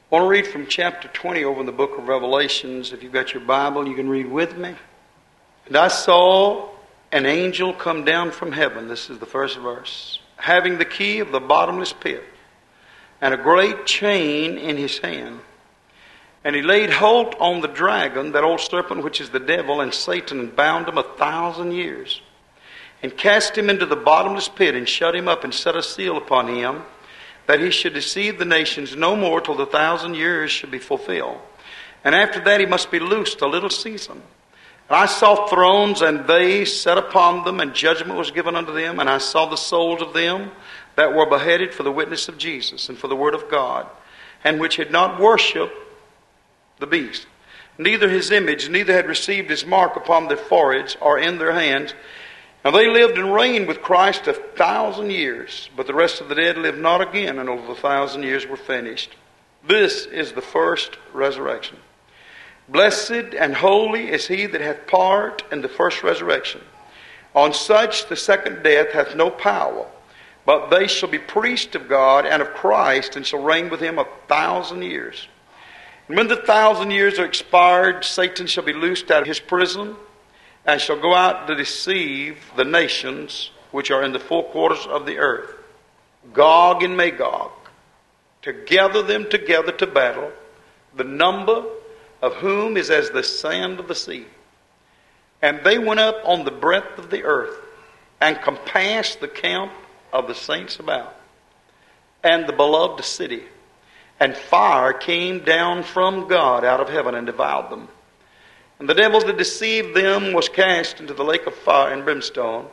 I want to read from chapter 20 over in the book of Revelations. If you've got your Bible, you can read with me. And I saw an angel come down from heaven. This is the first verse. Having the key of the bottomless pit and a great chain in his hand. And he laid hold on the dragon, that old serpent which is the devil and Satan, and bound him 1,000 years. And cast him into the bottomless pit and shut him up and set a seal upon him, that he should deceive the nations no more till the 1,000 years should be fulfilled. And after that he must be loosed a little season. And I saw thrones, and they sat upon them, and judgment was given unto them. And I saw the souls of them that were beheaded for the witness of Jesus and for the word of God, and which had not worshipped the beast, neither his image, neither had received his mark upon their foreheads or in their hands. Now they lived and reigned with Christ 1,000 years, but the rest of the dead lived not again until the 1,000 years were finished. This is the first resurrection. Blessed and holy is he that hath part in the first resurrection. On such the second death hath no power, but they shall be priests of God and of Christ, and shall reign with him 1,000 years. And when the 1,000 years are expired, Satan shall be loosed out of his prison, and shall go out to deceive the nations which are in the four quarters of the earth, Gog and Magog, to gather them together to battle, the number of whom is as the sand of the sea. And they went up on the breadth of the earth, and compassed the camp of the saints about, and the beloved city. And fire came down from God out of heaven and devoured them. And the devil that deceived them was cast into the lake of fire and brimstone,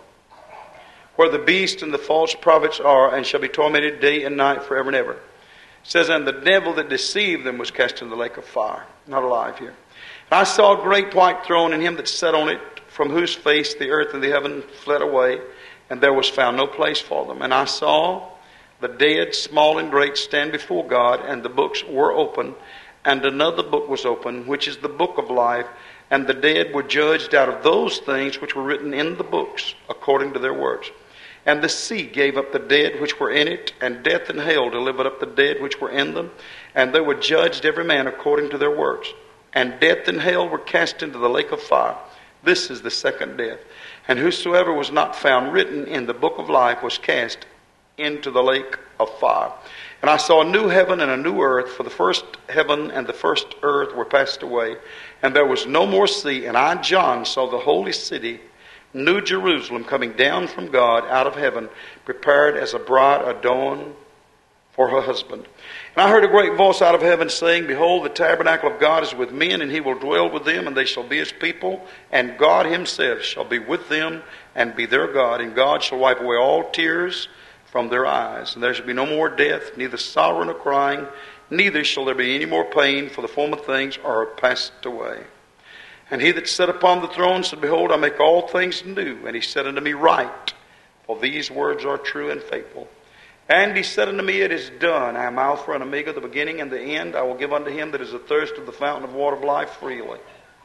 where the beast and the false prophets are, and shall be tormented day and night forever and ever. It says, and the devil that deceived them was cast into the lake of fire. Not alive here. And I saw a great white throne, and him that sat on it, from whose face the earth and the heaven fled away, and there was found no place for them. And I saw the dead, small and great, stand before God, and the books were open, and another book was open, which is the book of life. And the dead were judged out of those things which were written in the books, according to their works. And the sea gave up the dead which were in it, and death and hell delivered up the dead which were in them. And they were judged every man according to their works. And death and hell were cast into the lake of fire. This is the second death. And whosoever was not found written in the book of life was cast into the lake of fire. And I saw a new heaven and a new earth, for the first heaven and the first earth were passed away, and there was no more sea. And I, John, saw the holy city, New Jerusalem, coming down from God out of heaven, prepared as a bride adorned for her husband. And I heard a great voice out of heaven saying, Behold, the tabernacle of God is with men, and he will dwell with them, and they shall be his people, and God himself shall be with them, and be their God. And God shall wipe away all tears from their eyes. And there shall be no more death, neither sorrow nor crying, neither shall there be any more pain, for the former things are passed away. And he that sat upon the throne said, Behold, I make all things new. And he said unto me, Write, for these words are true and faithful. And he said unto me, It is done. I am Alpha and Omega, the beginning and the end. I will give unto him that is athirst of the fountain of water of life freely.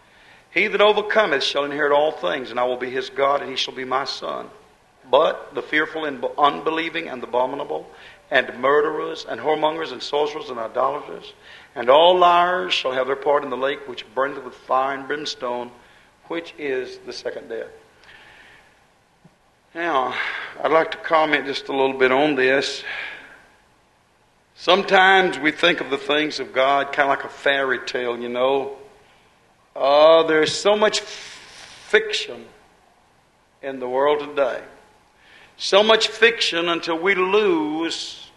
He that overcometh shall inherit all things, and I will be his God, and he shall be my son. But the fearful and unbelieving and the abominable, and murderers, and whoremongers, and sorcerers, and idolaters, and all liars shall have their part in the lake which burneth with fire and brimstone, which is the second death. Now, I'd like to comment just a little bit on this. Sometimes we think of the things of God kind of like a fairy tale, you know. There's so much fiction in the world today. So much fiction until we lose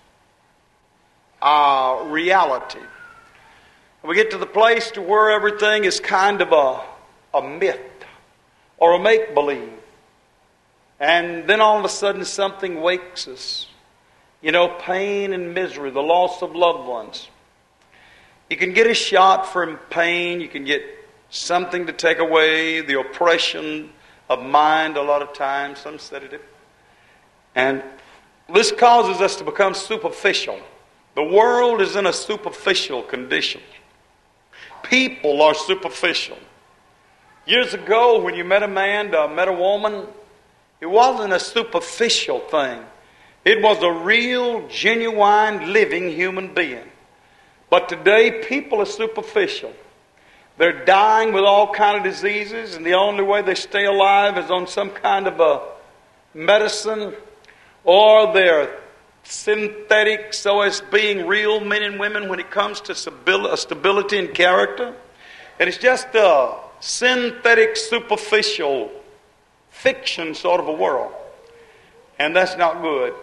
our reality. We get to the place to where everything is kind of a myth or a make-believe. And then all of a sudden something wakes us. You know, pain and misery, the loss of loved ones. You can get a shot for pain. You can get something to take away the oppression of mind a lot of times, some sedative. And this causes us to become superficial. The world is in a superficial condition. People are superficial. Years ago, when you met a man, met a woman, it wasn't a superficial thing. It was a real, genuine, living human being. But today, people are superficial. They're dying with all kind of diseases, and the only way they stay alive is on some kind of a medicine, or they're synthetic so as being real men and women when it comes to stability and character. And it's just a synthetic, superficial fiction sort of a world. And that's not good.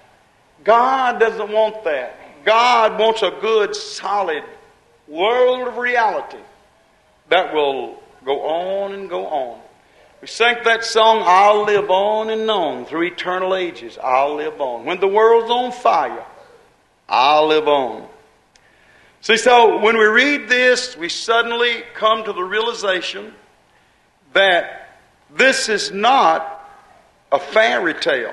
God doesn't want that. God wants a good, solid world of reality that will go on and go on. We sang that song, I'll live on and on through eternal ages. I'll live on. When the world's on fire, I'll live on. See, so when we read this, we suddenly come to the realization that this is not a fairy tale.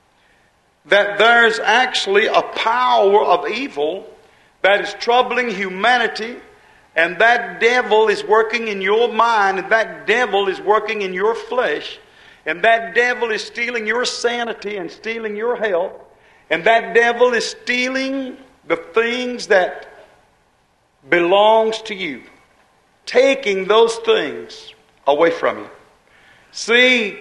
That there's actually a power of evil that is troubling humanity, and that devil is working in your mind, and that devil is working in your flesh, and that devil is stealing your sanity and stealing your health, and that devil is stealing the things that belongs to you, taking those things away from you. See,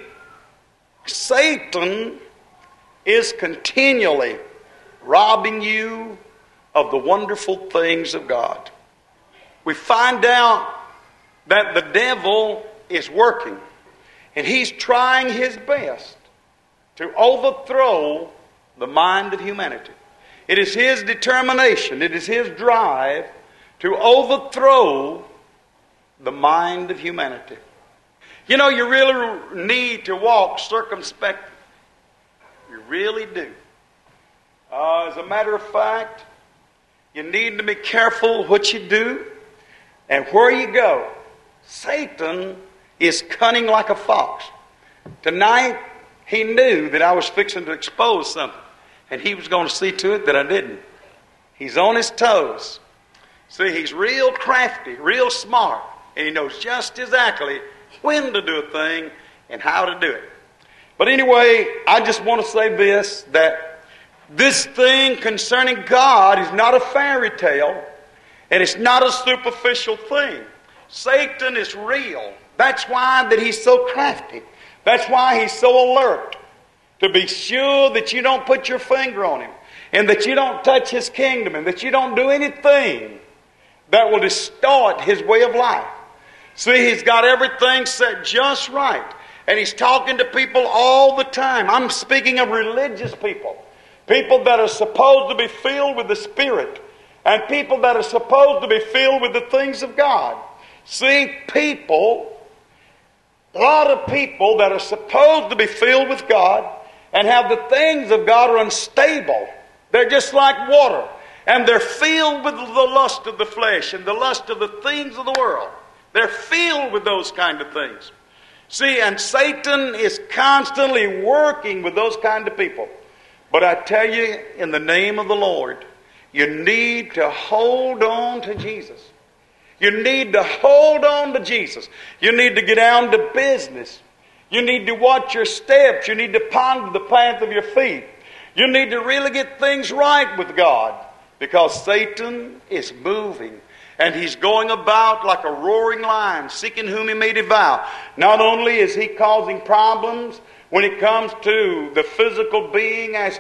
Satan is continually robbing you of the wonderful things of God. We find out that the devil is working, and he's trying his best to overthrow the mind of humanity. It is his determination, it is his drive to overthrow the mind of humanity. You know, you really need to walk circumspectly. You really do. As a matter of fact, you need to be careful what you do and where you go. Satan is cunning like a fox. Tonight, he knew that I was fixing to expose something, and he was going to see to it that I didn't. He's on his toes. See, he's real crafty, real smart, and he knows just exactly when to do a thing and how to do it. But anyway, I just want to say this, that this thing concerning God is not a fairy tale, and it's not a superficial thing. Satan is real. That's why that he's so crafty. That's why he's so alert, to be sure that you don't put your finger on him, and that you don't touch his kingdom, and that you don't do anything that will distort his way of life. See, he's got everything set just right. And he's talking to people all the time. I'm speaking of religious people. People that are supposed to be filled with the Spirit. And people that are supposed to be filled with the things of God. See, people, a lot of people that are supposed to be filled with God and have the things of God are unstable. They're just like water. And they're filled with the lust of the flesh and the lust of the things of the world. They're filled with those kind of things. See, and Satan is constantly working with those kind of people. But I tell you, in the name of the Lord, you need to hold on to Jesus. You need to hold on to Jesus. You need to get down to business. You need to watch your steps. You need to ponder the path of your feet. You need to really get things right with God, because Satan is moving. And he's going about like a roaring lion, seeking whom he may devour. Not only is he causing problems when it comes to the physical being, as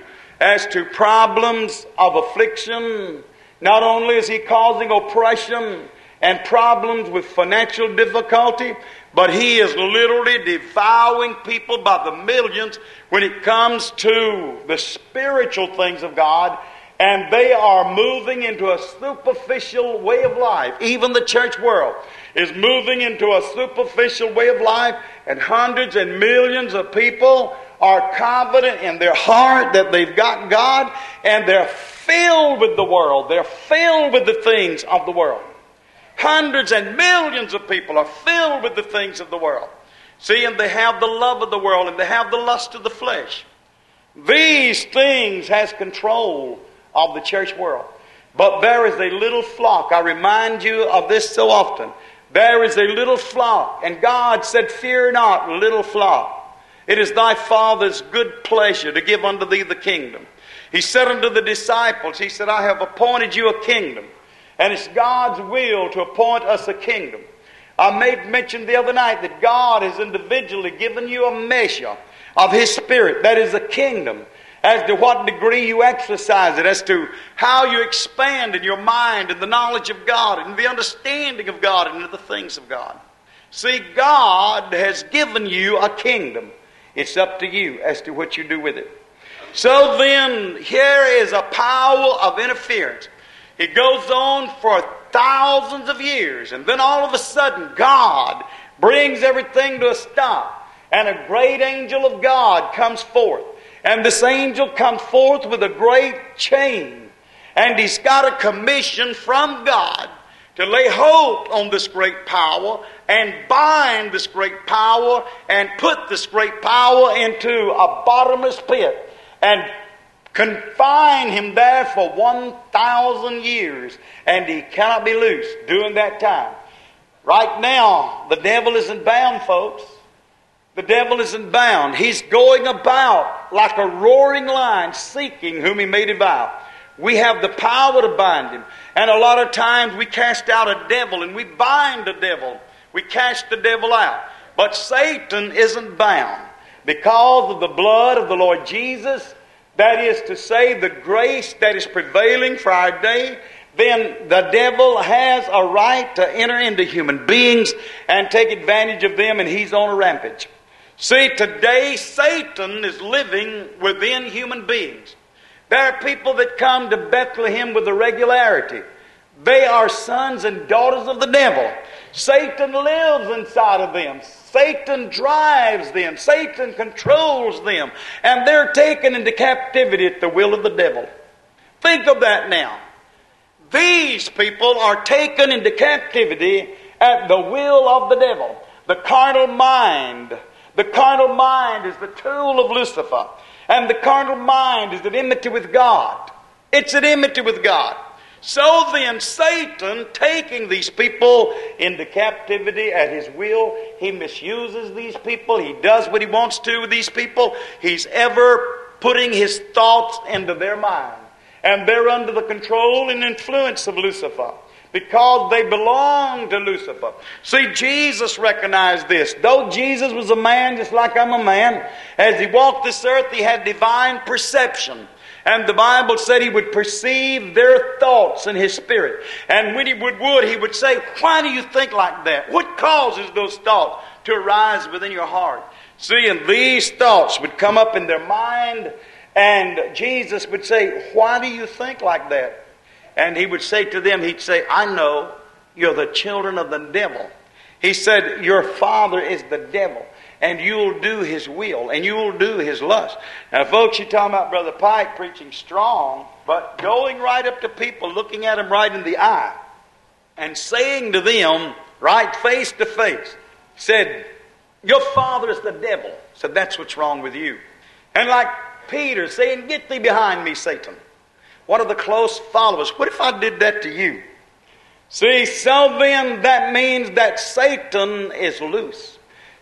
to problems of affliction. Not only is he causing oppression and problems with financial difficulty, but he is literally devouring people by the millions when it comes to the spiritual things of God. And they are moving into a superficial way of life. Even the church world is moving into a superficial way of life. And hundreds and millions of people are confident in their heart that they've got God. And they're filled with the world. They're filled with the things of the world. Hundreds and millions of people are filled with the things of the world. See, and they have the love of the world, and they have the lust of the flesh. These things has control of the church world. But there is a little flock. I remind you of this so often. There is a little flock. And God said, "Fear not, little flock. It is thy Father's good pleasure to give unto thee the kingdom." He said unto the disciples, he said, "I have appointed you a kingdom." And it's God's will to appoint us a kingdom. I made mention the other night that God has individually given you a measure of His Spirit. That is a kingdom. As to what degree you exercise it, as to how you expand in your mind in the knowledge of God and the understanding of God and the things of God. See, God has given you a kingdom. It's up to you as to what you do with it. So then, here is a power of interference. It goes on for thousands of years, and then all of a sudden, God brings everything to a stop, and a great angel of God comes forth. And this angel comes forth with a great chain. And he's got a commission from God to lay hold on this great power and bind this great power and put this great power into a bottomless pit and confine him there for 1,000 years. And he cannot be loosed during that time. Right now, the devil isn't bound, folks. The devil isn't bound. He's going about like a roaring lion, seeking whom he may devour. We have the power to bind him. And a lot of times we cast out a devil and we bind the devil. We cast the devil out. But Satan isn't bound because of the blood of the Lord Jesus. That is to say, the grace that is prevailing for our day. Then the devil has a right to enter into human beings and take advantage of them, and he's on a rampage. See, today Satan is living within human beings. There are people that come to Bethlehem with a regularity. They are sons and daughters of the devil. Satan lives inside of them. Satan drives them. Satan controls them. And they're taken into captivity at the will of the devil. Think of that now. These people are taken into captivity at the will of the devil. The carnal mind. The carnal mind is the tool of Lucifer. And the carnal mind is at enmity with God. It's at enmity with God. So then, Satan, taking these people into captivity at his will, he misuses these people. He does what he wants to with these people. He's ever putting his thoughts into their mind. And they're under the control and influence of Lucifer, because they belong to Lucifer. See, Jesus recognized this. Though Jesus was a man just like I'm a man, as he walked this earth, he had divine perception. And the Bible said he would perceive their thoughts in his spirit. And when he would say, why do you think like that? What causes those thoughts to arise within your heart? See, and these thoughts would come up in their mind, and Jesus would say, why do you think like that? And he would say to them, he'd say, I know you're the children of the devil. He said, your father is the devil, and you'll do his will, and you'll do his lust. Now, folks, you're talking about Brother Pike preaching strong, but going right up to people, looking at them right in the eye, and saying to them, right face to face, said, your father is the devil. Said, that's what's wrong with you. And like Peter saying, get thee behind me, Satan. One of the close followers. What if I did that to you? See, so then that means that Satan is loose.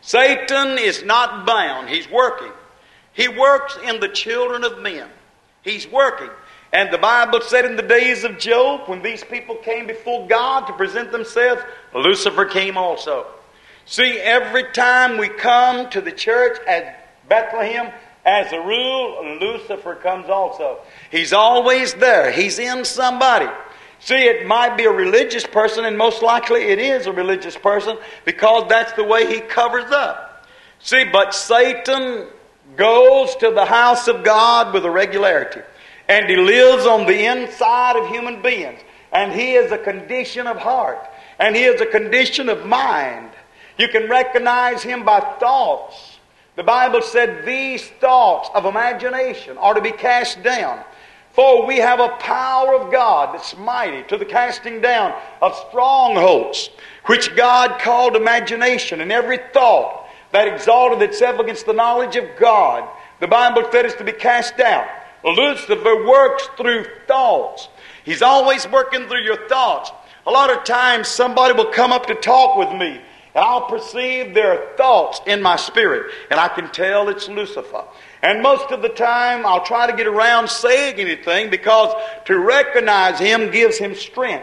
Satan is not bound. He's working. He works in the children of men. He's working. And the Bible said in the days of Job, when these people came before God to present themselves, Lucifer came also. See, every time we come to the church at Bethlehem, as a rule, Lucifer comes also. He's always there. He's in somebody. See, it might be a religious person, and most likely it is a religious person, because that's the way he covers up. See, but Satan goes to the house of God with a regularity. And he lives on the inside of human beings. And he is a condition of heart. And he is a condition of mind. You can recognize him by thoughts. The Bible said these thoughts of imagination are to be cast down. For we have a power of God that's mighty to the casting down of strongholds, which God called imagination, and every thought that exalted itself against the knowledge of God, the Bible said is to be cast down. Lucifer works through thoughts. He's always working through your thoughts. A lot of times somebody will come up to talk with me, and I'll perceive their thoughts in my spirit, and I can tell it's Lucifer. And most of the time, I'll try to get around saying anything, because to recognize him gives him strength.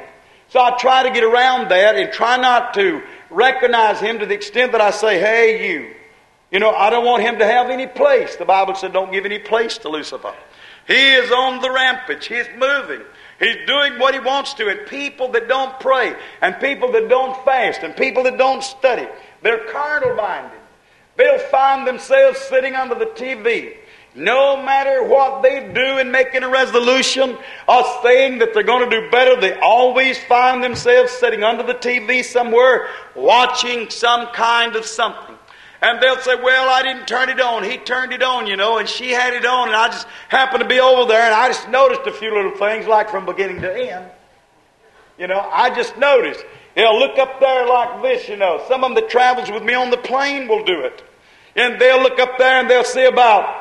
So I try to get around that and try not to recognize him to the extent that I say, hey, you. You know, I don't want him to have any place. The Bible said don't give any place to Lucifer. He is on the rampage. He's moving. He's doing what he wants to. And people that don't pray, and people that don't fast, and people that don't study, they're carnal-minded. They'll find themselves sitting under the TV. No matter what they do in making a resolution or saying that they're going to do better, they always find themselves sitting under the TV somewhere watching some kind of something. And they'll say, well, I didn't turn it on. He turned it on, and she had it on, and I just happened to be over there, and I just noticed a few little things, like from beginning to end. I just noticed. They'll look up there like this, Some of them that travels with me on the plane will do it. And they'll look up there and they'll see about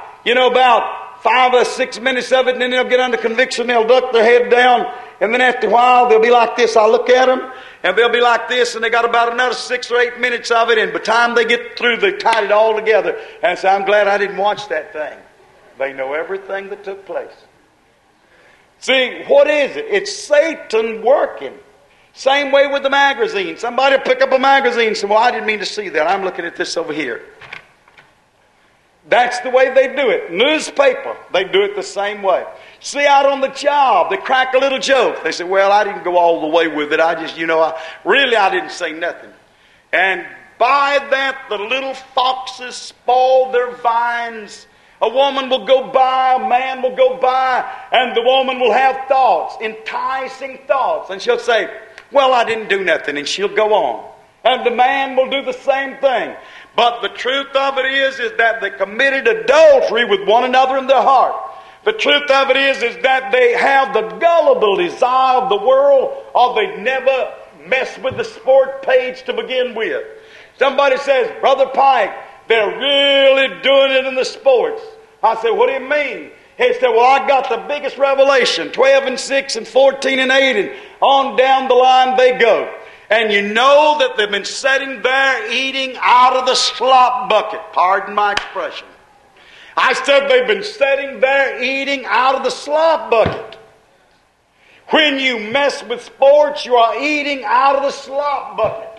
5 or 6 minutes of it, and then they'll get under conviction, they'll duck their head down, and then after a while they'll be like this. I'll look at them, and they'll be like this, and they got about another 6 or 8 minutes of it, and by the time they get through, they tied it all together, and say, I'm glad I didn't watch that thing. They know everything that took place. See, what is it? It's Satan working. Same way with the magazine. Somebody will pick up a magazine and say, well, I didn't mean to see that. I'm looking at this over here. That's the way they do it. Newspaper, they do it the same way. See, out on the job, they crack a little joke. They say, well, I didn't go all the way with it. I just, I didn't say nothing. And by that, the little foxes spoil their vines. A woman will go by, a man will go by, and the woman will have thoughts, enticing thoughts. And she'll say, well, I didn't do nothing, and she'll go on. And the man will do the same thing. But the truth of it is that they committed adultery with one another in their heart. The truth of it is that they have the gullible desire of the world, or they never mess with the sport page to begin with. Somebody says, Brother Pike, they're really doing it in the sports. I said, what do you mean? He said, well, I got the biggest revelation, 12 and 6 and 14 and 8, and on down the line they go. And you know that they've been sitting there eating out of the slop bucket. Pardon my expression. I said they've been sitting there eating out of the slop bucket. When you mess with sports, you are eating out of the slop bucket.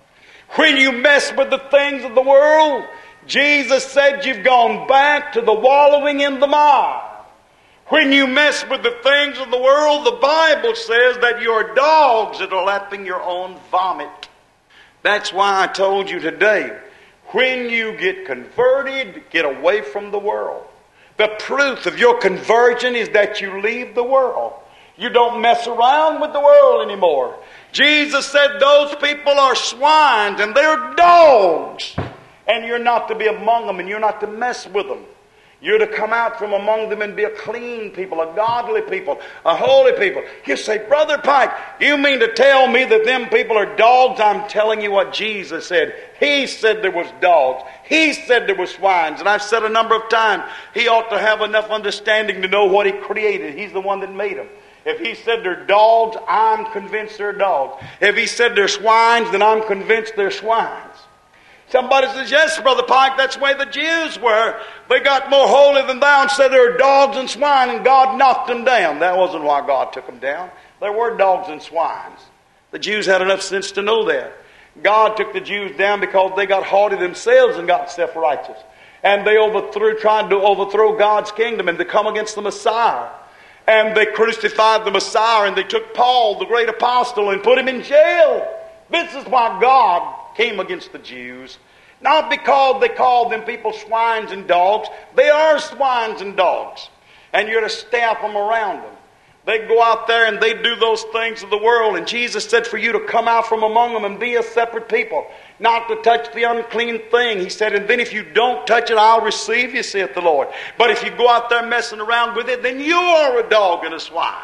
When you mess with the things of the world, Jesus said you've gone back to the wallowing in the mire. When you mess with the things of the world, the Bible says that you're dogs that are lapping your own vomit. That's why I told you today, when you get converted, get away from the world. The proof of your conversion is that you leave the world. You don't mess around with the world anymore. Jesus said those people are swines and they're dogs. And you're not to be among them, and you're not to mess with them. You're to come out from among them and be a clean people, a godly people, a holy people. You say, Brother Pike, you mean to tell me that them people are dogs? I'm telling you what Jesus said. He said there was dogs. He said there were swines. And I've said a number of times, he ought to have enough understanding to know what he created. He's the one that made them. If he said they're dogs, I'm convinced they're dogs. If he said they're swines, then I'm convinced they're swines. Somebody says, yes, Brother Pike, that's the way the Jews were. They got more holy than thou and said they were dogs and swine, and God knocked them down. That wasn't why God took them down. They were dogs and swines. The Jews had enough sense to know that. God took the Jews down because they got haughty themselves and got self-righteous. And they tried to overthrow God's kingdom and to come against the Messiah. And they crucified the Messiah, and they took Paul, the great apostle, and put him in jail. This is why God came against the Jews. Not because they called them people swines and dogs. They are swines and dogs. And you're to stamp them around them. They go out there and they do those things of the world. And Jesus said for you to come out from among them and be a separate people. Not to touch the unclean thing. He said, and then if you don't touch it, I'll receive you, saith the Lord. But if you go out there messing around with it, then you are a dog and a swine.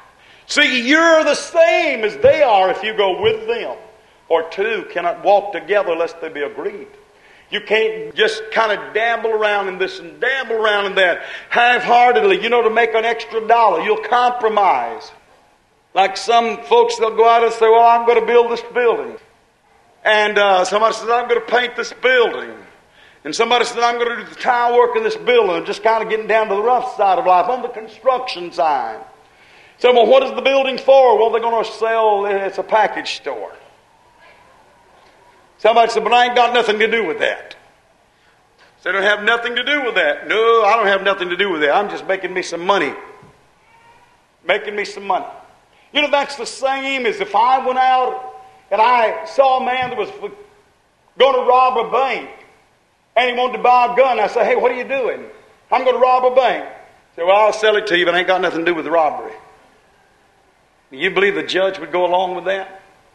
See, you're the same as they are if you go with them. For two cannot walk together lest they be agreed. You can't just kind of dabble around in this and dabble around in that half-heartedly, to make an extra dollar. You'll compromise. Like some folks, they'll go out and say, well, I'm going to build this building. And somebody says, I'm going to paint this building. And somebody says, I'm going to do the tile work in this building. I'm just kind of getting down to the rough side of life, on the construction side. So, well, what is the building for? Well, they're going to sell, it's a package store. Somebody said, but I ain't got nothing to do with that. So I don't have nothing to do with that. No, I don't have nothing to do with that. I'm just making me some money. Making me some money. You know, that's the same as if I went out and I saw a man that was going to rob a bank and he wanted to buy a gun. I said, hey, what are you doing? I'm going to rob a bank. He said, well, I'll sell it to you, but it ain't got nothing to do with the robbery. Do you believe the judge would go along with that?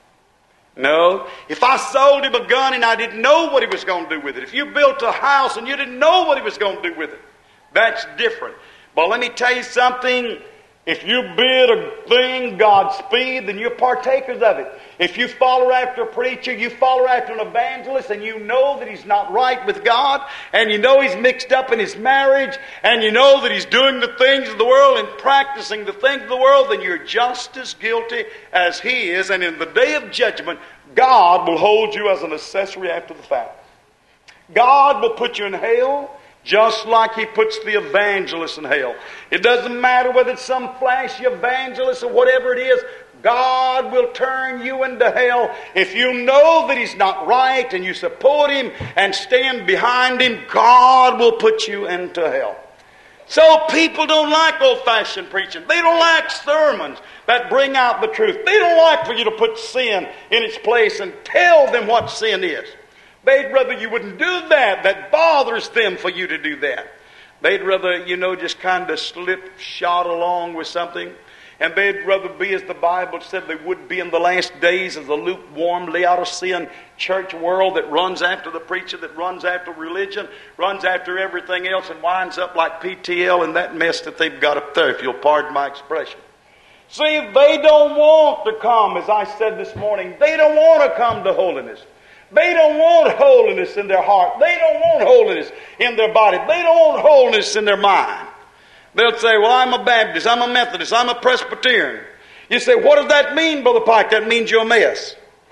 No. If I sold him a gun and I didn't know what he was going to do with it, if you built a house and you didn't know what he was going to do with it, that's different. But let me tell you something. If you bid a thing Godspeed, then you're partakers of it. If you follow after a preacher, you follow after an evangelist, and you know that he's not right with God, and you know he's mixed up in his marriage, and you know that he's doing the things of the world and practicing the things of the world, then you're just as guilty as he is. And in the day of judgment, God will hold you as an accessory after the fact. God will put you in hell, just like he puts the evangelist in hell. It doesn't matter whether it's some flashy evangelist or whatever it is. God will turn you into hell if you know that he's not right and you support him and stand behind him. God will put you into hell. So people don't like old-fashioned preaching. They don't like sermons that bring out the truth. They don't like for you to put sin in its place and tell them what sin is. They'd rather you wouldn't do that. That bothers them for you to do that. They'd rather, just kind of slip-shod along with something. And they'd rather be, as the Bible said, they would be in the last days as a lukewarm, Laodicean church world that runs after the preacher, that runs after religion, runs after everything else, and winds up like PTL and that mess that they've got up there, if you'll pardon my expression. See, they don't want to come, as I said this morning, they don't want to come to holiness. They don't want holiness in their heart. They don't want holiness in their body. They don't want holiness in their mind. They'll say, well, I'm a Baptist, I'm a Methodist, I'm a Presbyterian. You say, what does that mean, Brother Pike? That means you're a mess.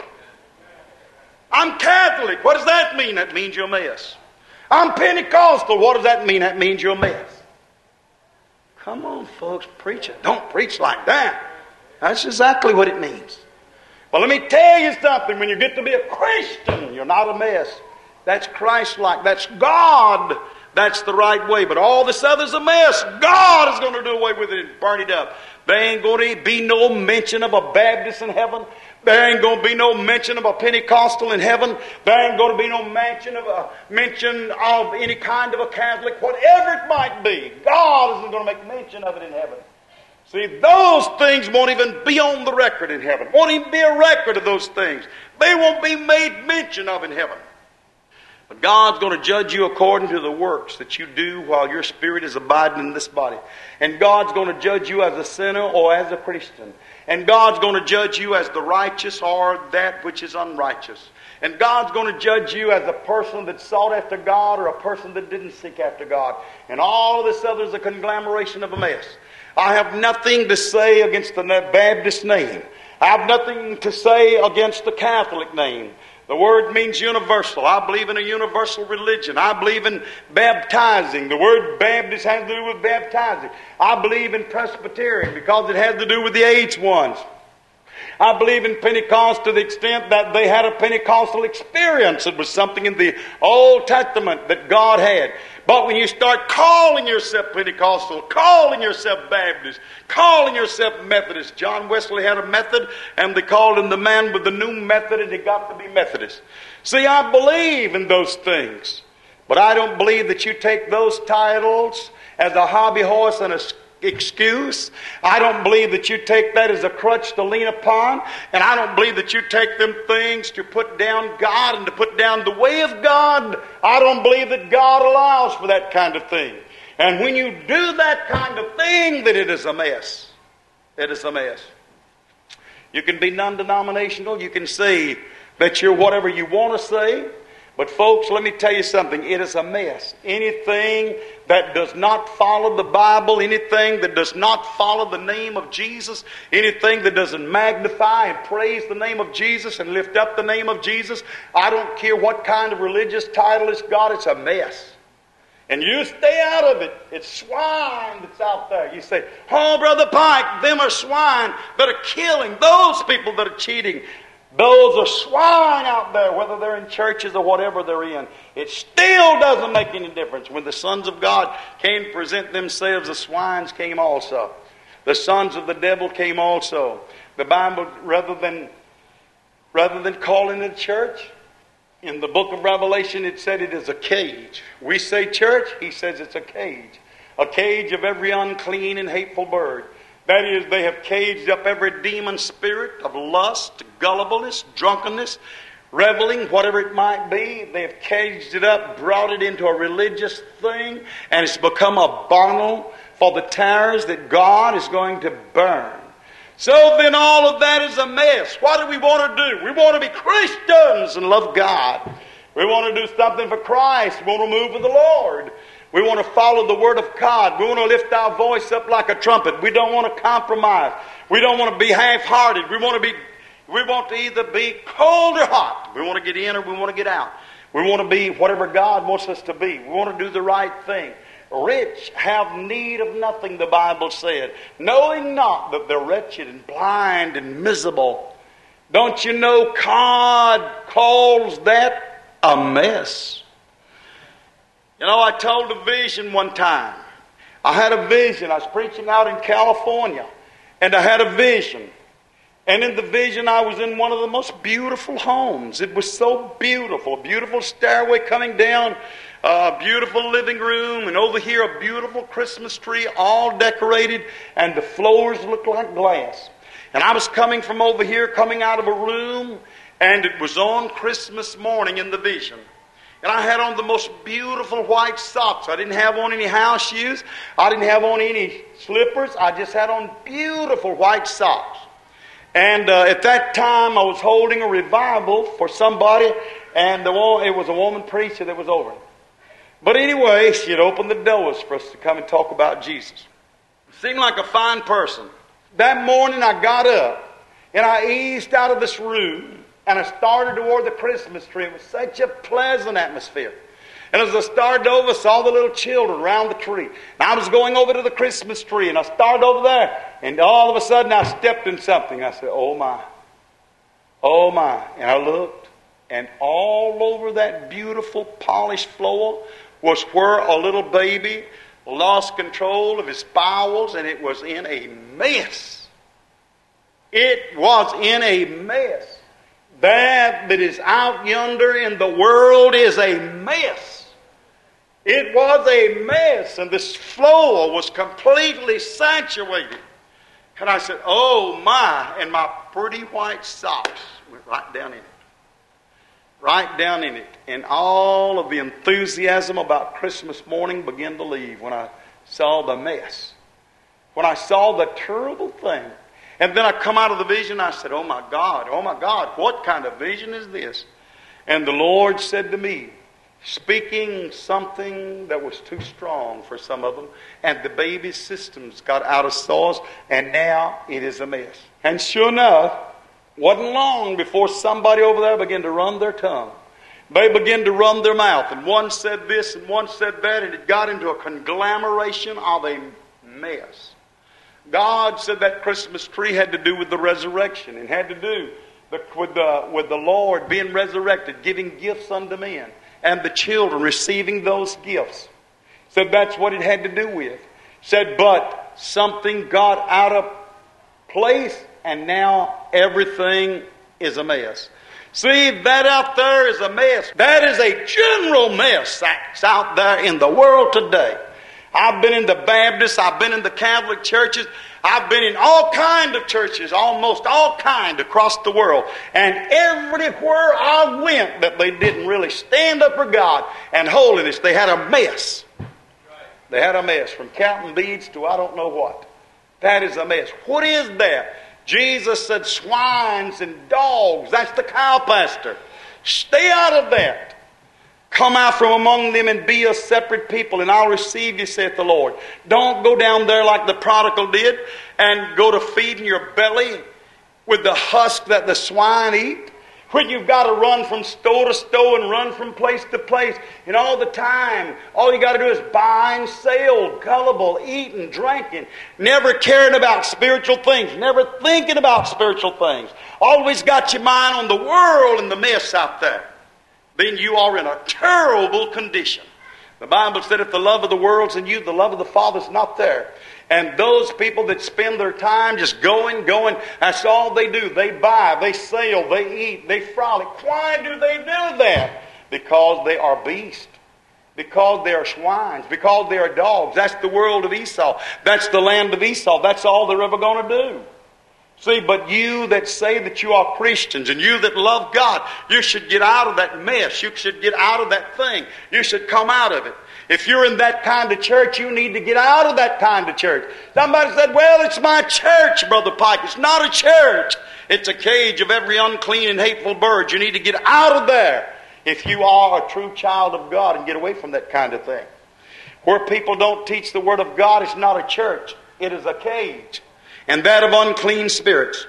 I'm Catholic. What does that mean? That means you're a mess. I'm Pentecostal. What does that mean? That means you're a mess. Come on, folks, preach it. Don't preach like that. That's exactly what it means. Well, let me tell you something. When you get to be a Christian, you're not a mess. That's Christ-like. That's God. That's the right way. But all this other's a mess. God is going to do away with it and burn it up. There ain't going to be no mention of a Baptist in heaven. There ain't going to be no mention of a Pentecostal in heaven. There ain't going to be no mention of any kind of a Catholic. Whatever it might be, God isn't going to make mention of it in heaven. See, those things won't even be on the record in heaven. Won't even be a record of those things. They won't be made mention of in heaven. But God's going to judge you according to the works that you do while your spirit is abiding in this body. And God's going to judge you as a sinner or as a Christian. And God's going to judge you as the righteous or that which is unrighteous. And God's going to judge you as a person that sought after God or a person that didn't seek after God. And all of this other is a conglomeration of a mess. I have nothing to say against the Baptist name. I have nothing to say against the Catholic name. The word means universal. I believe in a universal religion. I believe in baptizing. The word Baptist has to do with baptizing. I believe in Presbyterian because it has to do with the aged ones. I believe in Pentecost to the extent that they had a Pentecostal experience. It was something in the Old Testament that God had. But when you start calling yourself Pentecostal, calling yourself Baptist, calling yourself Methodist, John Wesley had a method and they called him the man with the new method and he got to be Methodist. See, I believe in those things. But I don't believe that you take those titles as a hobby horse and a excuse. I don't believe that you take that as a crutch to lean upon. And I don't believe that you take them things to put down God and to put down the way of God. I don't believe that God allows for that kind of thing. And when you do that kind of thing, then it is a mess. It is a mess. You can be non-denominational. You can say that you're whatever you want to say. But folks, let me tell you something. It is a mess. Anything that does not follow the Bible, anything that does not follow the name of Jesus, anything that doesn't magnify and praise the name of Jesus and lift up the name of Jesus, I don't care what kind of religious title it's got, it's a mess. And you stay out of it. It's swine that's out there. You say, oh, Brother Pike, them are swine that are killing. Those people that are cheating, those are swine out there, whether they're in churches or whatever they're in. It still doesn't make any difference. When the sons of God came to present themselves, the swines came also. The sons of the devil came also. The Bible, rather than calling it a church, in the book of Revelation, it said it is a cage. We say church, he says it's a cage. A cage of every unclean and hateful bird. That is, they have caged up every demon spirit of lust, gullibleness, drunkenness, reveling, whatever it might be. They have caged it up, brought it into a religious thing, and it's become a bottle for the towers that God is going to burn. So then all of that is a mess. What do we want to do? We want to be Christians and love God. We want to do something for Christ. We want to move with the Lord. We want to follow the Word of God. We want to lift our voice up like a trumpet. We don't want to compromise. We don't want to be half-hearted. We want to either be cold or hot. We want to get in or we want to get out. We want to be whatever God wants us to be. We want to do the right thing. Rich have need of nothing, the Bible said, knowing not that they're wretched and blind and miserable. Don't you know God calls that a mess? You know, I told a vision one time. I had a vision. I was preaching out in California, and I had a vision. And in the vision, I was in one of the most beautiful homes. It was so beautiful. A beautiful stairway coming down, a beautiful living room, and over here a beautiful Christmas tree, all decorated, and the floors looked like glass. And I was coming from over here, coming out of a room, and it was on Christmas morning in the vision. And I had on the most beautiful white socks. I didn't have on any house shoes. I didn't have on any slippers. I just had on beautiful white socks. And at that time, I was holding a revival for somebody, and it was a woman preacher that was over it. But anyway, she had opened the doors for us to come and talk about Jesus. Seemed like a fine person. That morning, I got up, and I eased out of this room, and I started toward the Christmas tree. It was such a pleasant atmosphere. And as I started over, I saw the little children around the tree. And I was going over to the Christmas tree, and I started over there. And all of a sudden, I stepped in something. I said, oh my. Oh my. And I looked, and all over that beautiful polished floor was where a little baby lost control of his bowels, and it was in a mess. It was in a mess. That is out yonder in the world is a mess. It was a mess, and this floor was completely saturated. And I said, oh my, and my pretty white socks went right down in it. Right down in it. And all of the enthusiasm about Christmas morning began to leave when I saw the mess. When I saw the terrible thing. And then I come out of the vision, I said, oh my God, what kind of vision is this? And the Lord said to me, speaking something that was too strong for some of them, and the baby's systems got out of sorts, and now it is a mess. And sure enough, wasn't long before somebody over there began to run their tongue. They began to run their mouth, and one said this and one said that, and it got into a conglomeration of a mess. God said that Christmas tree had to do with the resurrection, and had to do with the Lord being resurrected, giving gifts unto men, and the children receiving those gifts. Said that's what it had to do with. Said, but something got out of place, and now everything is a mess. See, that out there is a mess. That is a general mess that's out there in the world today. I've been in the Baptists, I've been in the Catholic churches, I've been in all kind of churches, almost all kind across the world. And everywhere I went that they didn't really stand up for God and holiness, they had a mess. They had a mess from counting beads to I don't know what. That is a mess. What is that? Jesus said swines and dogs. That's the cow pastor. Stay out of that. Come out from among them and be a separate people, and I'll receive you, saith the Lord. Don't go down there like the prodigal did and go to feeding your belly with the husk that the swine eat. When you've got to run from store to store and run from place to place, and all the time, all you got to do is buy and sell, gullible, eating, drinking, never caring about spiritual things, never thinking about spiritual things, always got your mind on the world and the mess out there, then you are in a terrible condition. The Bible said if the love of the world's in you, the love of the Father's not there. And those people that spend their time just going, that's all they do. They buy, they sell, they eat, they frolic. Why do they do that? Because they are beasts. Because they are swines. Because they are dogs. That's the world of Esau. That's the land of Esau. That's all they're ever going to do. See, but you that say that you are Christians and you that love God, you should get out of that mess. You should get out of that thing. You should come out of it. If you're in that kind of church, you need to get out of that kind of church. Somebody said, well, it's my church, Brother Pike. It's not a church. It's a cage of every unclean and hateful bird. You need to get out of there if you are a true child of God and get away from that kind of thing. Where people don't teach the Word of God, it's not a church. It is a cage. And that of unclean spirits.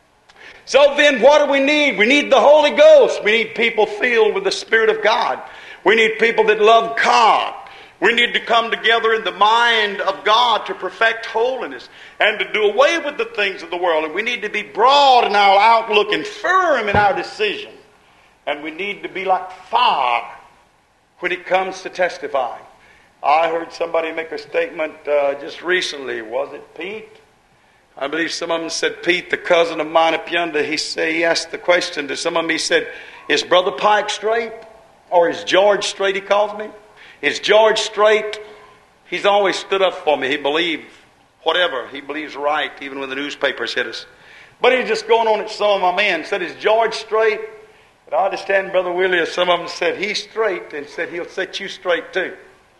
So then what do we need? We need the Holy Ghost. We need people filled with the Spirit of God. We need people that love God. We need to come together in the mind of God to perfect holiness and to do away with the things of the world. And we need to be broad in our outlook and firm in our decision. And we need to be like fire when it comes to testifying. I heard somebody make a statement just recently. Was it Pete? I believe some of them said, Pete, the cousin of mine up yonder, he asked the question to some of them. He said, is Brother Pike straight? Or is George straight, he calls me? Is George straight? He's always stood up for me. He believed whatever. He believes right, even when the newspapers hit us. But he's just going on at some of my men. Said, is George straight? But I understand, Brother Willie, some of them said, he's straight, and said he'll set you straight too.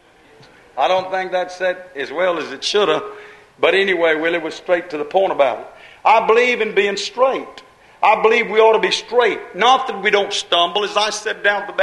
I don't think that's said as well as it should have. But anyway, Willie was straight to the point about it. I believe in being straight. I believe we ought to be straight. Not that we don't stumble. As I said down at the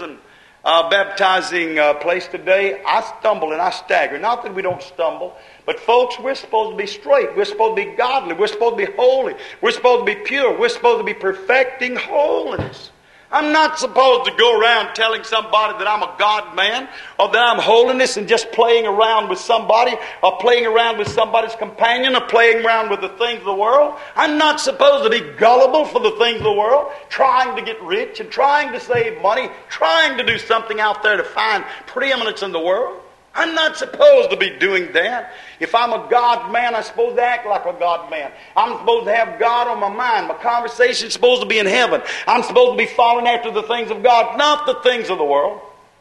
baptizing place today, I stumble and I stagger. Not that we don't stumble. But folks, we're supposed to be straight. We're supposed to be godly. We're supposed to be holy. We're supposed to be pure. We're supposed to be perfecting holiness. I'm not supposed to go around telling somebody that I'm a God man or that I'm holiness and just playing around with somebody or playing around with somebody's companion or playing around with the things of the world. I'm not supposed to be gullible for the things of the world, trying to get rich and trying to save money, trying to do something out there to find preeminence in the world. I'm not supposed to be doing that. If I'm a God man, I'm supposed to act like a God man. I'm supposed to have God on my mind. My conversation's supposed to be in heaven. I'm supposed to be following after the things of God, not the things of the world.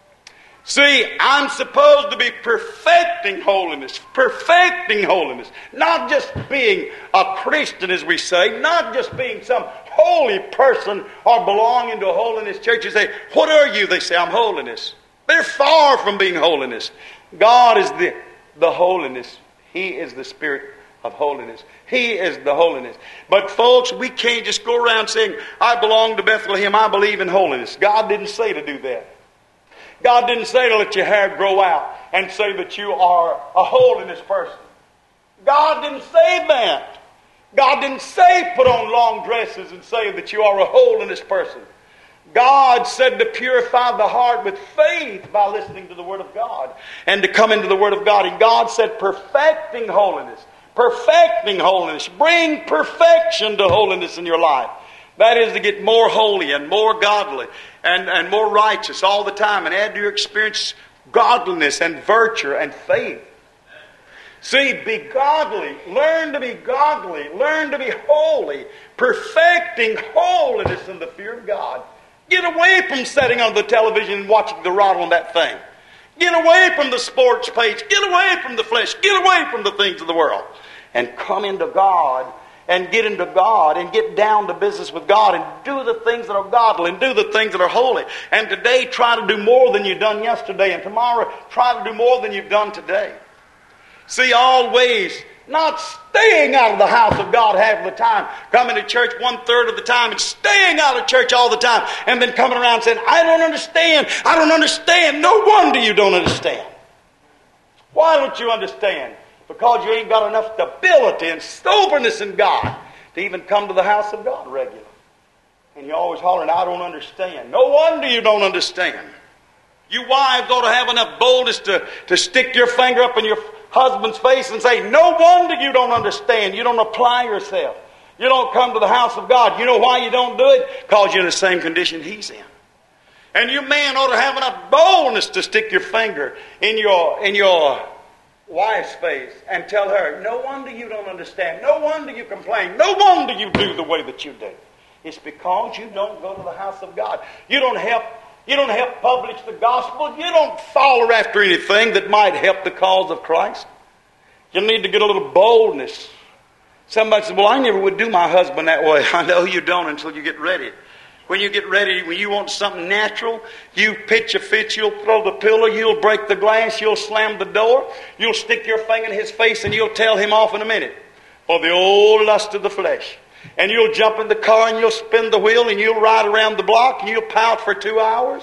See, I'm supposed to be perfecting holiness. Perfecting holiness. Not just being a Christian, as we say. Not just being some holy person or belonging to a holiness church. You say, what are you? They say, I'm holiness. They're far from being holiness. God is the holiness. He is the Spirit of holiness. He is the holiness. But folks, we can't just go around saying, I belong to Bethlehem, I believe in holiness. God didn't say to do that. God didn't say to let your hair grow out and say that you are a holiness person. God didn't say that. God didn't say put on long dresses and say that you are a holiness person. God said to purify the heart with faith by listening to the Word of God and to come into the Word of God. And God said perfecting holiness. Perfecting holiness. Bring perfection to holiness in your life. That is to get more holy and more godly and more righteous all the time and add to your experience godliness and virtue and faith. See, be godly. Learn to be godly. Learn to be holy. Perfecting holiness in the fear of God. Get away from sitting on the television and watching the rod on that thing. Get away from the sports page. Get away from the flesh. Get away from the things of the world. And come into God and get into God and get down to business with God and do the things that are godly and do the things that are holy. And today try to do more than you've done yesterday. And tomorrow try to do more than you've done today. See, always not staying out of the house of God half the time, coming to church 1/3 of the time and staying out of church all the time, and then coming around saying, I don't understand. I don't understand. No wonder you don't understand. Why don't you understand? Because you ain't got enough stability and soberness in God to even come to the house of God regularly. And you're always hollering, I don't understand. No wonder you don't understand. You wives ought to have enough boldness to stick your finger up in your husband's face and say, no wonder you don't understand. You don't apply yourself. You don't come to the house of God. You know why you don't do it? Because you're in the same condition he's in. And you men ought to have enough boldness to stick your finger in your wife's face and tell her, no wonder you don't understand. No wonder you complain. No wonder you do the way that you do. It's because you don't go to the house of God. You don't help publish the gospel. You don't follow after anything that might help the cause of Christ. You need to get a little boldness. Somebody said, well, I never would do my husband that way. I know you don't until you get ready. When you get ready, when you want something natural, you pitch a fit, you'll throw the pillow, you'll break the glass, you'll slam the door, you'll stick your finger in his face and you'll tell him off in a minute for the old lust of the flesh. And you'll jump in the car and you'll spin the wheel and you'll ride around the block and you'll pout for 2 hours.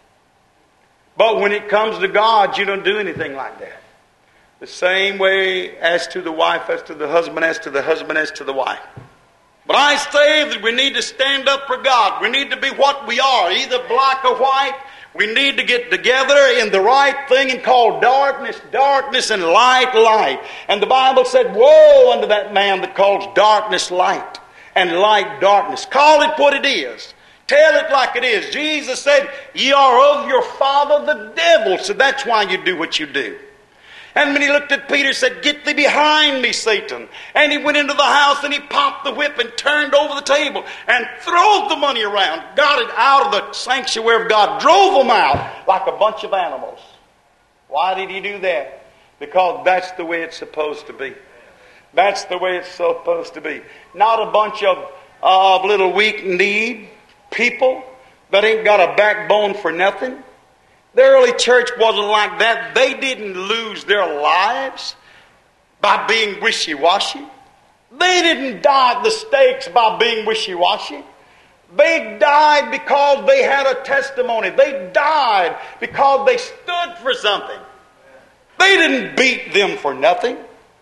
But when it comes to God, you don't do anything like that. The same way as to the wife, as to the husband, as to the husband, as to the wife. But I say that we need to stand up for God. We need to be what we are, either black or white. We need to get together in the right thing and call darkness, darkness, and light, light. And the Bible said, woe unto that man that calls darkness light and light darkness. Call it what it is. Tell it like it is. Jesus said, ye are of your father the devil, so that's why you do what you do. And when he looked at Peter, he said, get thee behind me, Satan. And he went into the house and he popped the whip and turned over the table and threw the money around, got it out of the sanctuary of God, drove them out like a bunch of animals. Why did he do that? Because that's the way it's supposed to be. That's the way it's supposed to be. Not a bunch of little weak-kneed people that ain't got a backbone for nothing. The early church wasn't like that. They didn't lose their lives by being wishy-washy. They didn't die at the stakes by being wishy-washy. They died because they had a testimony. They died because they stood for something. They didn't beat them for nothing.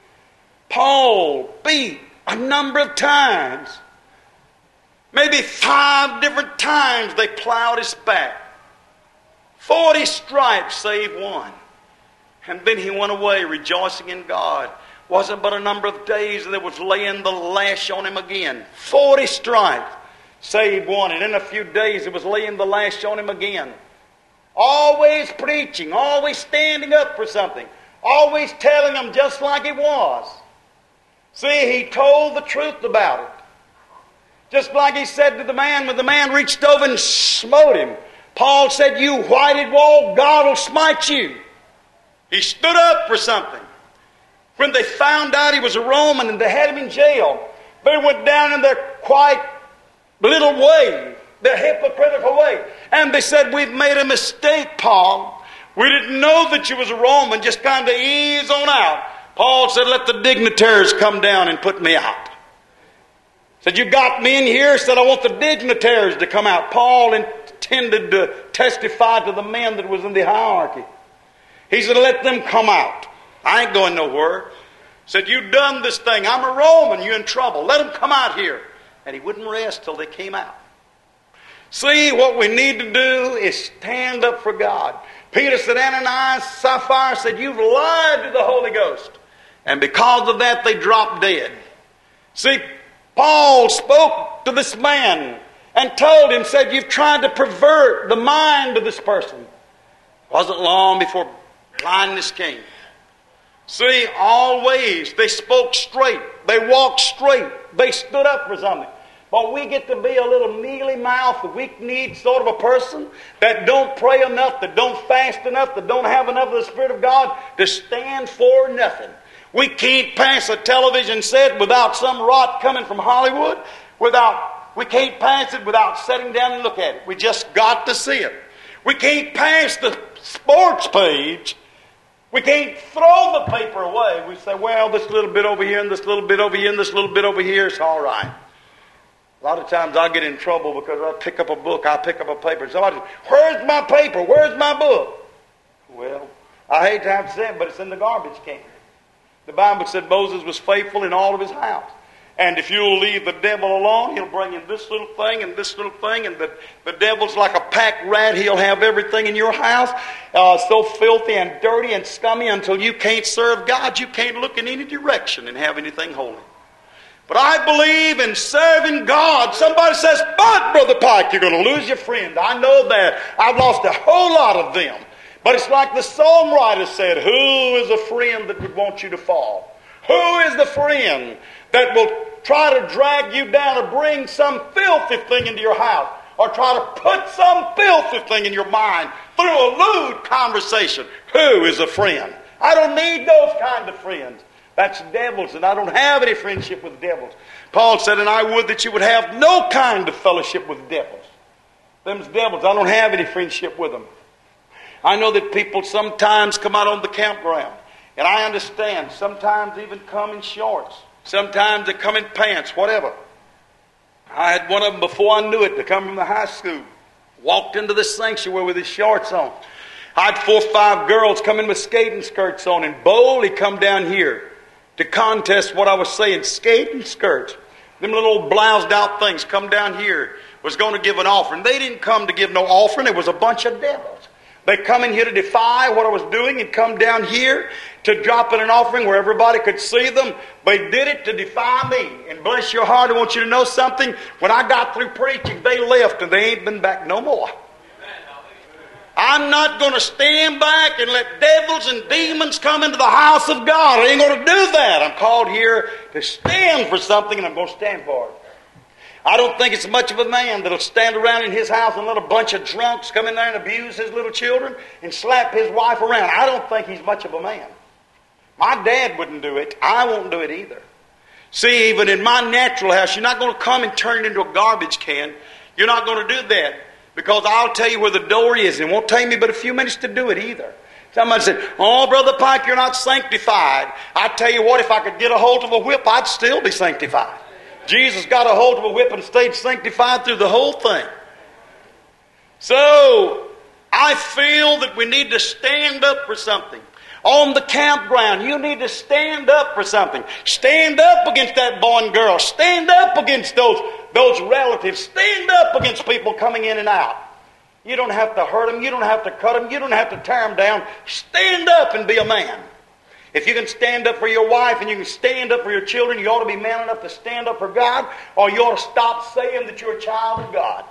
Paul beat a number of times. Maybe 5 different times they plowed his back. 40 stripes save one. And then he went away rejoicing in God. Wasn't but a number of days and they was laying the lash on him again. 40 stripes saved one. And in a few days it was laying the lash on him again. Always preaching. Always standing up for something. Always telling them just like it was. See, he told the truth about it. Just like he said to the man when the man reached over and smote him. Paul said, you whited wall, God will smite you. He stood up for something. When they found out he was a Roman and they had him in jail, they went down in their quite little way, their hypocritical way. And they said, we've made a mistake, Paul. We didn't know that you was a Roman, just kind of ease on out. Paul said, let the dignitaries come down and put me out. Said, you got me in here? Said, I want the dignitaries to come out. Paul intended to testify to the men that was in the hierarchy. He said, let them come out. I ain't going nowhere. Said, you done this thing. I'm a Roman. You're in trouble. Let them come out here. And he wouldn't rest till they came out. See, what we need to do is stand up for God. Peter said, Ananias, Sapphira said, you've lied to the Holy Ghost. And because of that, they dropped dead. See, Paul spoke to this man and told him, said, you've tried to pervert the mind of this person. It wasn't long before blindness came. See, always they spoke straight. They walked straight. They stood up for something. But we get to be a little mealy-mouthed, weak-kneed sort of a person that don't pray enough, that don't fast enough, that don't have enough of the Spirit of God to stand for nothing. We can't pass a television set without some rot coming from Hollywood. We can't pass it without sitting down and look at it. We just got to see it. We can't pass the sports page. We can't throw the paper away. We say, well, this little bit over here and this little bit over here and this little bit over here is all right. A lot of times I get in trouble because I pick up a book, I pick up a paper. Somebody says, where's my paper? Where's my book? Well, I hate to have to say it, but it's in the garbage can. The Bible said Moses was faithful in all of his house. And if you'll leave the devil alone, he'll bring in this little thing and this little thing. And the devil's like a pack rat. He'll have everything in your house so filthy and dirty and scummy until you can't serve God. You can't look in any direction and have anything holy. But I believe in serving God. Somebody says, but Brother Pike, you're going to lose your friend. I know that. I've lost a whole lot of them. But it's like the songwriter said, who is a friend that would want you to fall? Who is the friend that will try to drag you down or bring some filthy thing into your house or try to put some filthy thing in your mind through a lewd conversation? Who is a friend? I don't need those kind of friends. That's devils, and I don't have any friendship with devils. Paul said, and I would that you would have no kind of fellowship with devils. Them's devils. I don't have any friendship with them. I know that people sometimes come out on the campground, and I understand, sometimes even come in shorts. Sometimes they come in pants, whatever. I had one of them before I knew it to come from the high school. Walked into the sanctuary with his shorts on. I had 4 or 5 girls come in with skating skirts on and boldly come down here to contest what I was saying. Skating skirts. Them little old bloused out things come down here. Was going to give an offering. They didn't come to give no offering. It was a bunch of devils. They come in here to defy what I was doing and come down here to drop in an offering where everybody could see them. They did it to defy me. And bless your heart, I want you to know something. When I got through preaching, they left and they ain't been back no more. I'm not going to stand back and let devils and demons come into the house of God. I ain't going to do that. I'm called here to stand for something, and I'm going to stand for it. I don't think it's much of a man that'll stand around in his house and let a bunch of drunks come in there and abuse his little children and slap his wife around. I don't think he's much of a man. My dad wouldn't do it. I won't do it either. See, even in my natural house, you're not going to come and turn it into a garbage can. You're not going to do that, because I'll tell you where the door is, and it won't take me but a few minutes to do it either. Somebody said, oh, Brother Pike, you're not sanctified. I tell you what, if I could get a hold of a whip, I'd still be sanctified. Jesus got a hold of a whip and stayed sanctified through the whole thing. So, I feel that we need to stand up for something. On the campground, you need to stand up for something. Stand up against that boy and girl. Stand up against those relatives. Stand up against people coming in and out. You don't have to hurt them. You don't have to cut them. You don't have to tear them down. Stand up and be a man. If you can stand up for your wife and you can stand up for your children, you ought to be man enough to stand up for God, or you ought to stop saying that you're a child of God.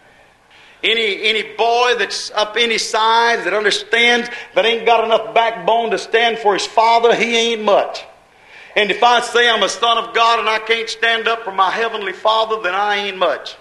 Any boy that's up any size that understands that ain't got enough backbone to stand for his father, he ain't much. And if I say I'm a son of God and I can't stand up for my heavenly Father, then I ain't much.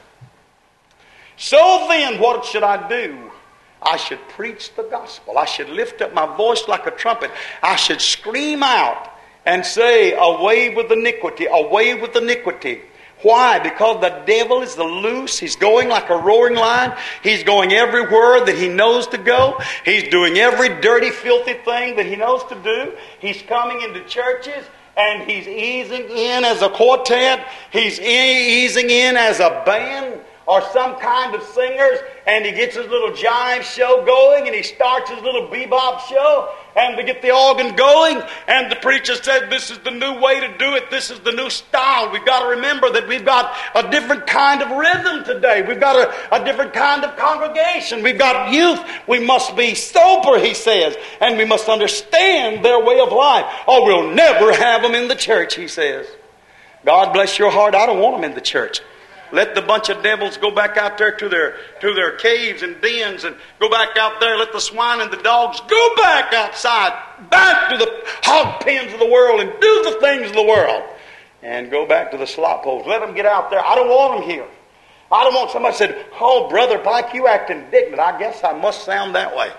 So then, what should I do? I should preach the gospel. I should lift up my voice like a trumpet. I should scream out and say, away with iniquity, away with iniquity. Why? Because the devil is loose. He's going like a roaring lion. He's going everywhere that he knows to go. He's doing every dirty, filthy thing that he knows to do. He's coming into churches and he's easing in as a quartet. He's easing in as a band or some kind of singers, and he gets his little jive show going, and he starts his little bebop show, and they get the organ going, and the preacher said, this is the new way to do it, this is the new style. We've got to remember that we've got a different kind of rhythm today. We've got a different kind of congregation. We've got youth. We must be sober, he says, and we must understand their way of life, or we'll never have them in the church, he says. God bless your heart, I don't want them in the church. Let the bunch of devils go back out there to their caves and dens, and go back out there. Let the swine and the dogs go back outside, back to the hog pens of the world, and do the things of the world. And go back to the slop holes. Let them get out there. I don't want them here. I don't want somebody said, oh, Brother Pike, you act indignant. I guess I must sound that way.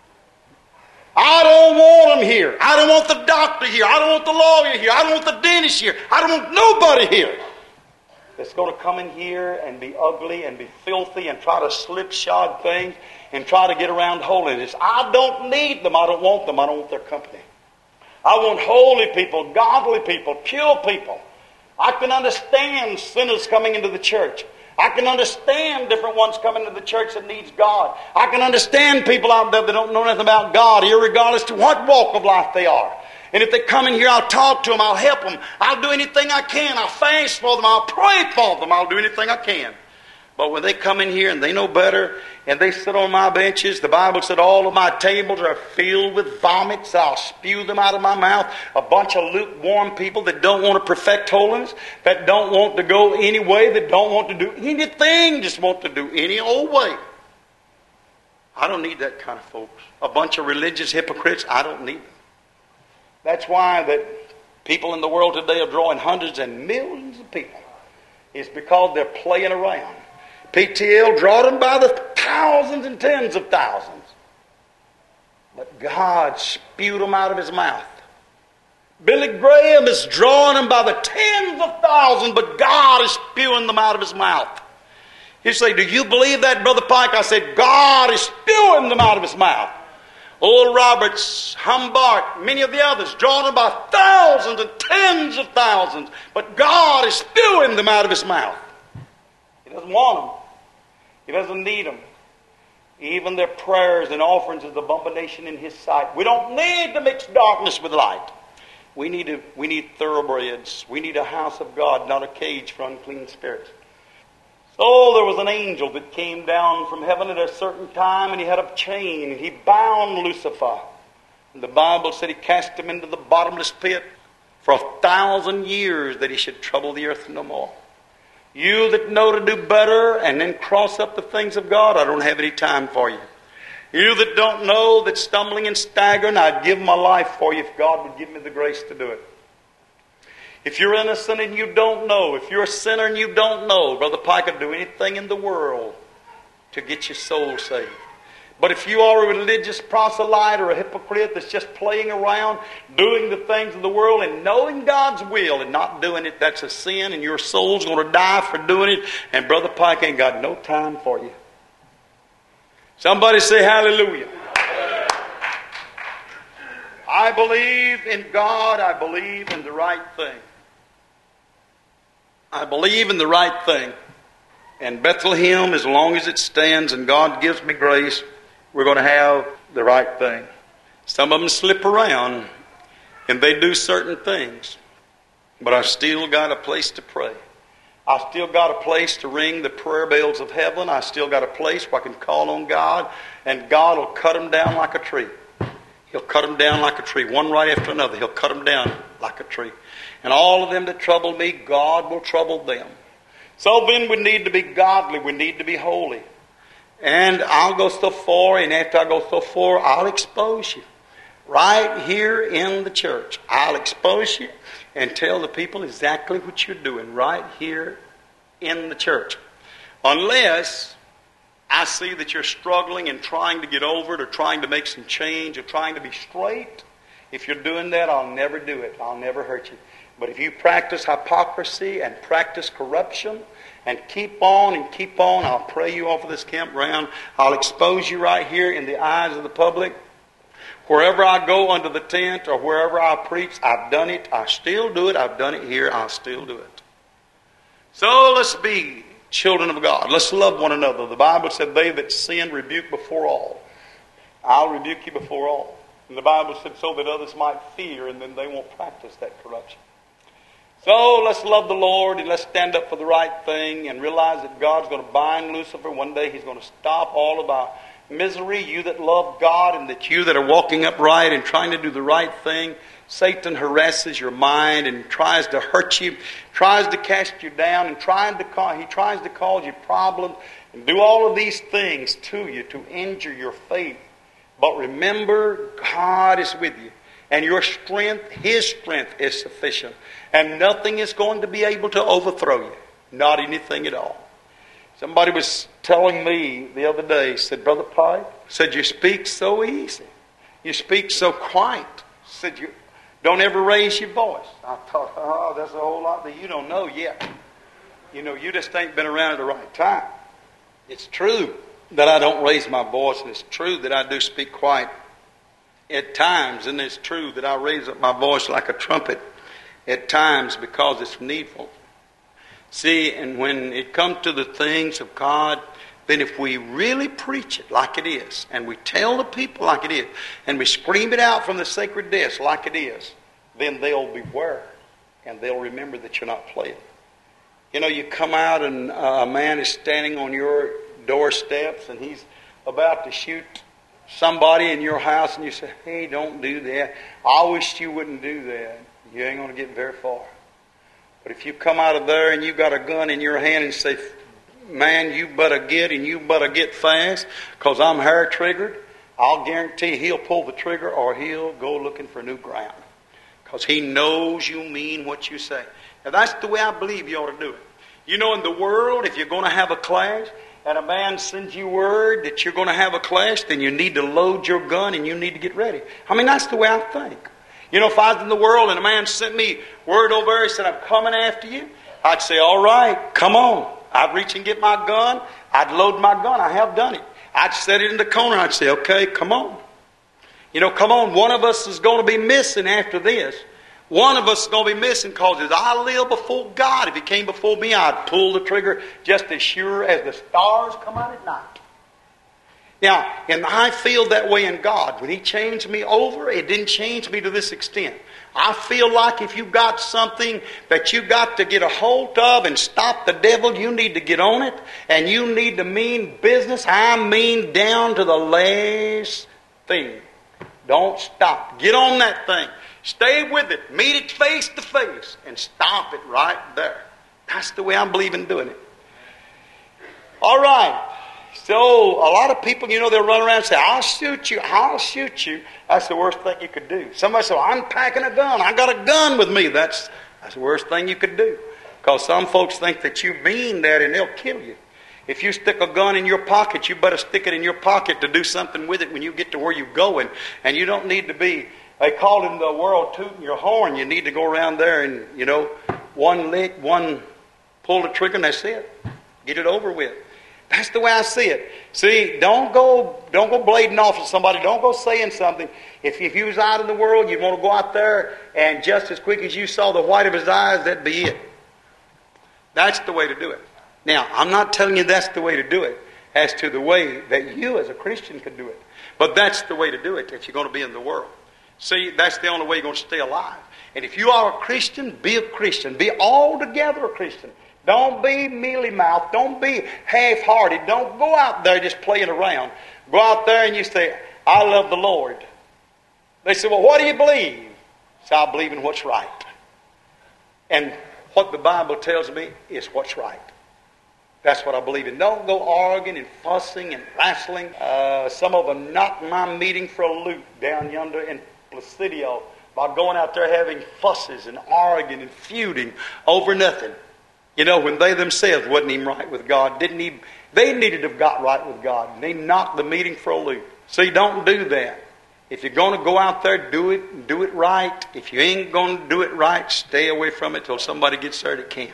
I don't want them here. I don't want the doctor here. I don't want the lawyer here. I don't want the dentist here. I don't want nobody here that's going to come in here and be ugly and be filthy and try to slipshod things and try to get around holiness. I don't need them. I don't want them. I don't want their company. I want holy people, godly people, pure people. I can understand sinners coming into the church. I can understand different ones coming to the church that needs God. I can understand people out there that don't know nothing about God, irregardless to what walk of life they are. And if they come in here, I'll talk to them. I'll help them. I'll do anything I can. I'll fast for them. I'll pray for them. I'll do anything I can. But when they come in here and they know better and they sit on my benches, the Bible said all of my tables are filled with vomits. I'll spew them out of my mouth. A bunch of lukewarm people that don't want to perfect holiness, that don't want to go any way, that don't want to do anything, just want to do any old way. I don't need that kind of folks. A bunch of religious hypocrites, I don't need them. That's why that people in the world today are drawing hundreds and millions of people. It's because they're playing around. PTL drawed them by the thousands and tens of thousands. But God spewed them out of his mouth. Billy Graham is drawing them by the tens of thousands, but God is spewing them out of his mouth. You say, do you believe that, Brother Pike? I said, God is spewing them out of his mouth. Oral Roberts, Humbart, many of the others, drawn them by thousands and tens of thousands, but God is spewing them out of his mouth. He doesn't want them. He doesn't need them. Even their prayers and offerings is abomination in his sight. We don't need to mix darkness with light. We need thoroughbreds. We need a house of God, not a cage for unclean spirits. So there was an angel that came down from heaven at a certain time, and he had a chain, and he bound Lucifer. And the Bible said he cast him into the bottomless pit for 1,000 years, that he should trouble the earth no more. You that know to do better and then cross up the things of God, I don't have any time for you. You that don't know, that's stumbling and staggering, I'd give my life for you if God would give me the grace to do it. If you're innocent and you don't know, if you're a sinner and you don't know, Brother Pike would do anything in the world to get your soul saved. But if you are a religious proselyte or a hypocrite that's just playing around, doing the things of the world and knowing God's will and not doing it, that's a sin, and your soul's going to die for doing it, and Brother Pike ain't got no time for you. Somebody say hallelujah. I believe in God. I believe in the right thing. I believe in the right thing. And Bethlehem, as long as it stands and God gives me grace, we're going to have the right thing. Some of them slip around and they do certain things. But I still got a place to pray. I still got a place to ring the prayer bells of heaven. I still got a place where I can call on God, and God will cut them down like a tree. He'll cut them down like a tree, one right after another. He'll cut them down like a tree. And all of them that trouble me, God will trouble them. So then we need to be godly. We need to be holy. And I'll go so far, and after I go so far, I'll expose you. Right here in the church, I'll expose you and tell the people exactly what you're doing right here in the church. Unless I see that you're struggling and trying to get over it, or trying to make some change, or trying to be straight. If you're doing that, I'll never do it. I'll never hurt you. But if you practice hypocrisy and practice corruption and keep on, I'll pray you off of this campground. I'll expose you right here in the eyes of the public. Wherever I go under the tent or wherever I preach, I've done it. I still do it. I've done it here. I'll still do it. So let's be children of God. Let's love one another. The Bible said, they that sin rebuke before all. I'll rebuke you before all. And the Bible said so that others might fear, and then they won't practice that corruption. So let's love the Lord, and let's stand up for the right thing and realize that God's going to bind Lucifer. One day He's going to stop all of our misery. You that love God, and that you that are walking upright and trying to do the right thing, Satan harasses your mind and tries to hurt you, tries to cast you down, and he tries to cause you problems and do all of these things to you to injure your faith. But remember, God is with you. And your strength, His strength is sufficient. And nothing is going to be able to overthrow you. Not anything at all. Somebody was telling me the other day, said, Brother Pike, said, you speak so easy. You speak so quiet. Said, you don't ever raise your voice. I thought, oh, that's a whole lot that you don't know yet. You know, you just ain't been around at the right time. It's true that I don't raise my voice, and it's true that I do speak quiet at times, and it's true that I raise up my voice like a trumpet at times because it's needful. See, and when it comes to the things of God, then if we really preach it like it is, and we tell the people like it is, and we scream it out from the sacred desk like it is, then they'll beware and they'll remember that you're not playing. You know, you come out and a man is standing on your doorsteps and he's about to shoot somebody in your house, and you say, hey, don't do that. I wish you wouldn't do that. You ain't going to get very far. But if you come out of there and you got a gun in your hand and say, man, you better get fast because I'm hair triggered, I'll guarantee he'll pull the trigger or he'll go looking for new ground because he knows you mean what you say. Now that's the way I believe you ought to do it. You know, in the world, if you're going to have a clash and a man sends you word that you're going to have a clash, then you need to load your gun and you need to get ready. I mean, that's the way I think. You know, if I was in the world and a man sent me word over there and said, I'm coming after you, I'd say, all right, come on. I'd reach and get my gun. I'd load my gun. I have done it. I'd set it in the corner. I'd say, okay, come on. You know, come on. One of us is going to be missing after this. One of us is going to be missing because as I live before God, if He came before me, I'd pull the trigger just as sure as the stars come out at night. Now, and I feel that way in God. When He changed me over, it didn't change me to this extent. I feel like if you got something that you got to get a hold of and stop the devil, you need to get on it. And you need to mean business. I mean down to the last thing. Don't stop. Get on that thing. Stay with it. Meet it face to face. And stop it right there. That's the way I'm believing doing it. All right. So, a lot of people, you know, they'll run around and say, I'll shoot you, I'll shoot you. That's the worst thing you could do. Somebody said, I'm packing a gun. I got a gun with me. That's the worst thing you could do. Because some folks think that you mean that and they'll kill you. If you stick a gun in your pocket, you better stick it in your pocket to do something with it when you get to where you're going. And you don't need to be, they call it in the world tooting your horn. You need to go around there and, you know, one lick, pull the trigger and that's it. Get it over with. That's the way I see it. See, don't go blading off at somebody. Don't go saying something. If you was out in the world, you'd want to go out there and just as quick as you saw the white of his eyes, that'd be it. That's the way to do it. Now, I'm not telling you that's the way to do it as to the way that you as a Christian could do it. But that's the way to do it if you're going to be in the world. See, that's the only way you're going to stay alive. And if you are a Christian, be a Christian. Be altogether a Christian. Don't be mealy-mouthed. Don't be half-hearted. Don't go out there just playing around. Go out there and you say, I love the Lord. They say, well, what do you believe? So I believe in what's right. And what the Bible tells me is what's right. That's what I believe in. Don't go arguing and fussing and wrestling. Some of them knocked my meeting for a loop down yonder in Placidio by going out there having fusses and arguing and feuding over nothing. You know, when they themselves wasn't even right with God, they needed to have got right with God. And they knocked the meeting for a loop. See, don't do that. If you're going to go out there, do it right. If you ain't going to do it right, stay away from it till somebody gets there that can.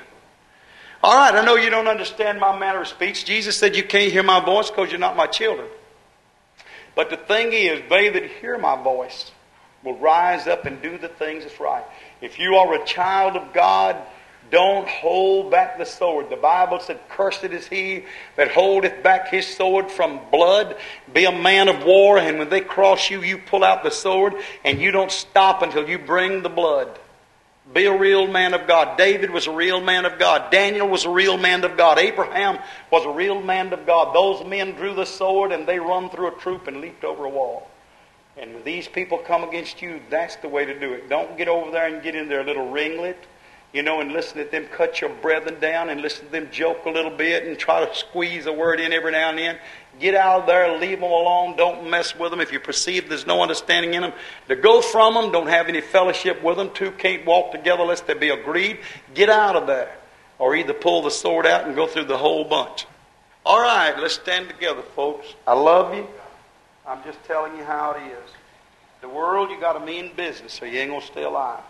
All right, I know you don't understand my manner of speech. Jesus said you can't hear my voice because you're not my children. But the thing is, they that hear my voice will rise up and do the things that's right. If you are a child of God, don't hold back the sword. The Bible said, cursed is he that holdeth back his sword from blood. Be a man of war, and when they cross you, you pull out the sword, and you don't stop until you bring the blood. Be a real man of God. David was a real man of God. Daniel was a real man of God. Abraham was a real man of God. Those men drew the sword, and they run through a troop and leaped over a wall. And when these people come against you, that's the way to do it. Don't get over there and get in their little ringlet. You know, and listen to them cut your brethren down and listen to them joke a little bit and try to squeeze a word in every now and then. Get out of there, leave them alone, don't mess with them. If you perceive there's no understanding in them, to go from them, don't have any fellowship with them. Two can't walk together lest they be agreed. Get out of there. Or either pull the sword out and go through the whole bunch. All right, let's stand together, folks. I love you. I'm just telling you how it is. The world, you got to mean business or you ain't going to stay alive.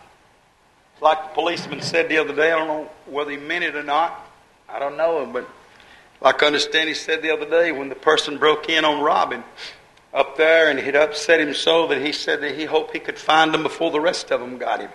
Like the policeman said the other day, I don't know whether he meant it or not. I don't know him, but like I understand he said the other day when the person broke in on robbing up there and it upset him so that he said that he hoped he could find them before the rest of them got him.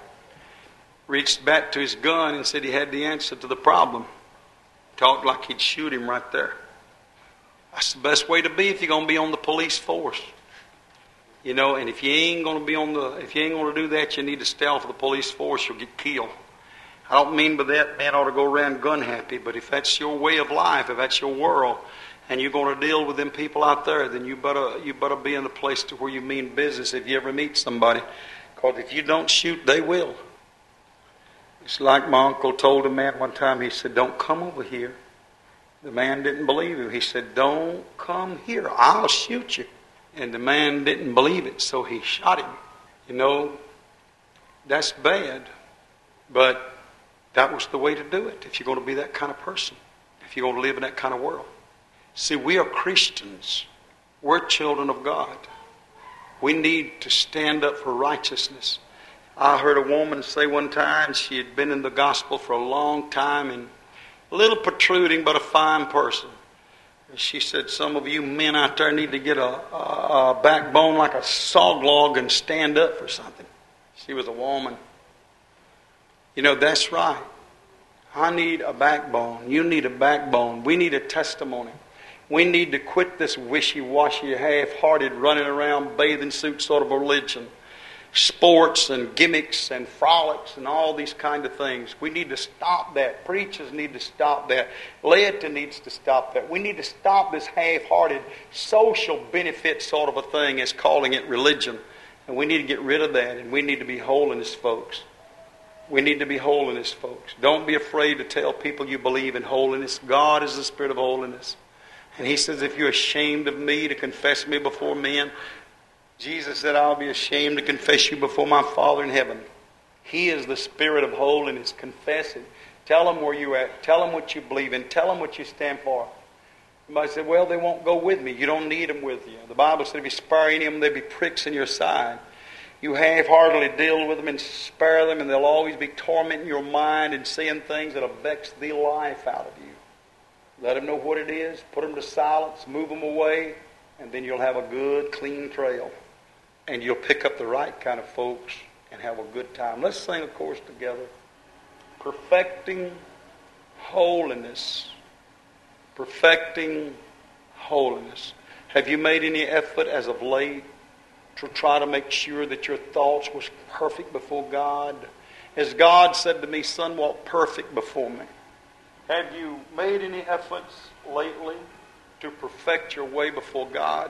Reached back to his gun and said he had the answer to the problem. Talked like he'd shoot him right there. That's the best way to be if you're going to be on the police force. You know, and if you ain't going to do that, you need to stay off of the police force. You'll get killed. I don't mean by that man ought to go around gun happy, but if that's your way of life, if that's your world, and you're going to deal with them people out there, then you better be in a place to where you mean business if you ever meet somebody. Because if you don't shoot, they will. It's like my uncle told a man one time. He said, "Don't come over here." The man didn't believe him. He said, "Don't come here. I'll shoot you." And the man didn't believe it, so he shot him. You know, that's bad. But that was the way to do it if you're going to be that kind of person, if you're going to live in that kind of world. See, we are Christians. We're children of God. We need to stand up for righteousness. I heard a woman say one time she had been in the gospel for a long time and a little protruding, but a fine person. And she said, "Some of you men out there need to get a backbone like a sawed log and stand up for something." She was a woman. You know, that's right. I need a backbone. You need a backbone. We need a testimony. We need to quit this wishy-washy, half-hearted, running around bathing suit sort of religion. Sports and gimmicks and frolics and all these kind of things. We need to stop that. Preachers need to stop that. Laity needs to stop that. We need to stop this half-hearted social benefit sort of a thing as calling it religion. And we need to get rid of that, and we need to be holiness folks. We need to be holiness folks. Don't be afraid to tell people you believe in holiness. God is the Spirit of holiness. And He says, if you're ashamed of me to confess me before men, Jesus said, I'll be ashamed to confess you before my Father in heaven. He is the Spirit of holiness. Confess it. Tell Him where you're at. Tell Him what you believe in. Tell Him what you stand for. Somebody said, well, they won't go with me. You don't need them with you. The Bible said if you spare any of them, there'll be pricks in your side. You half-heartedly deal with them and spare them, and they'll always be tormenting your mind and saying things that'll vex the life out of you. Let them know what it is. Put them to silence. Move them away. And then you'll have a good, clean trail. And you'll pick up the right kind of folks and have a good time. Let's sing a chorus together. Perfecting holiness. Perfecting holiness. Have you made any effort as of late to try to make sure that your thoughts was perfect before God? As God said to me, son, walk perfect before me. Have you made any efforts lately to perfect your way before God?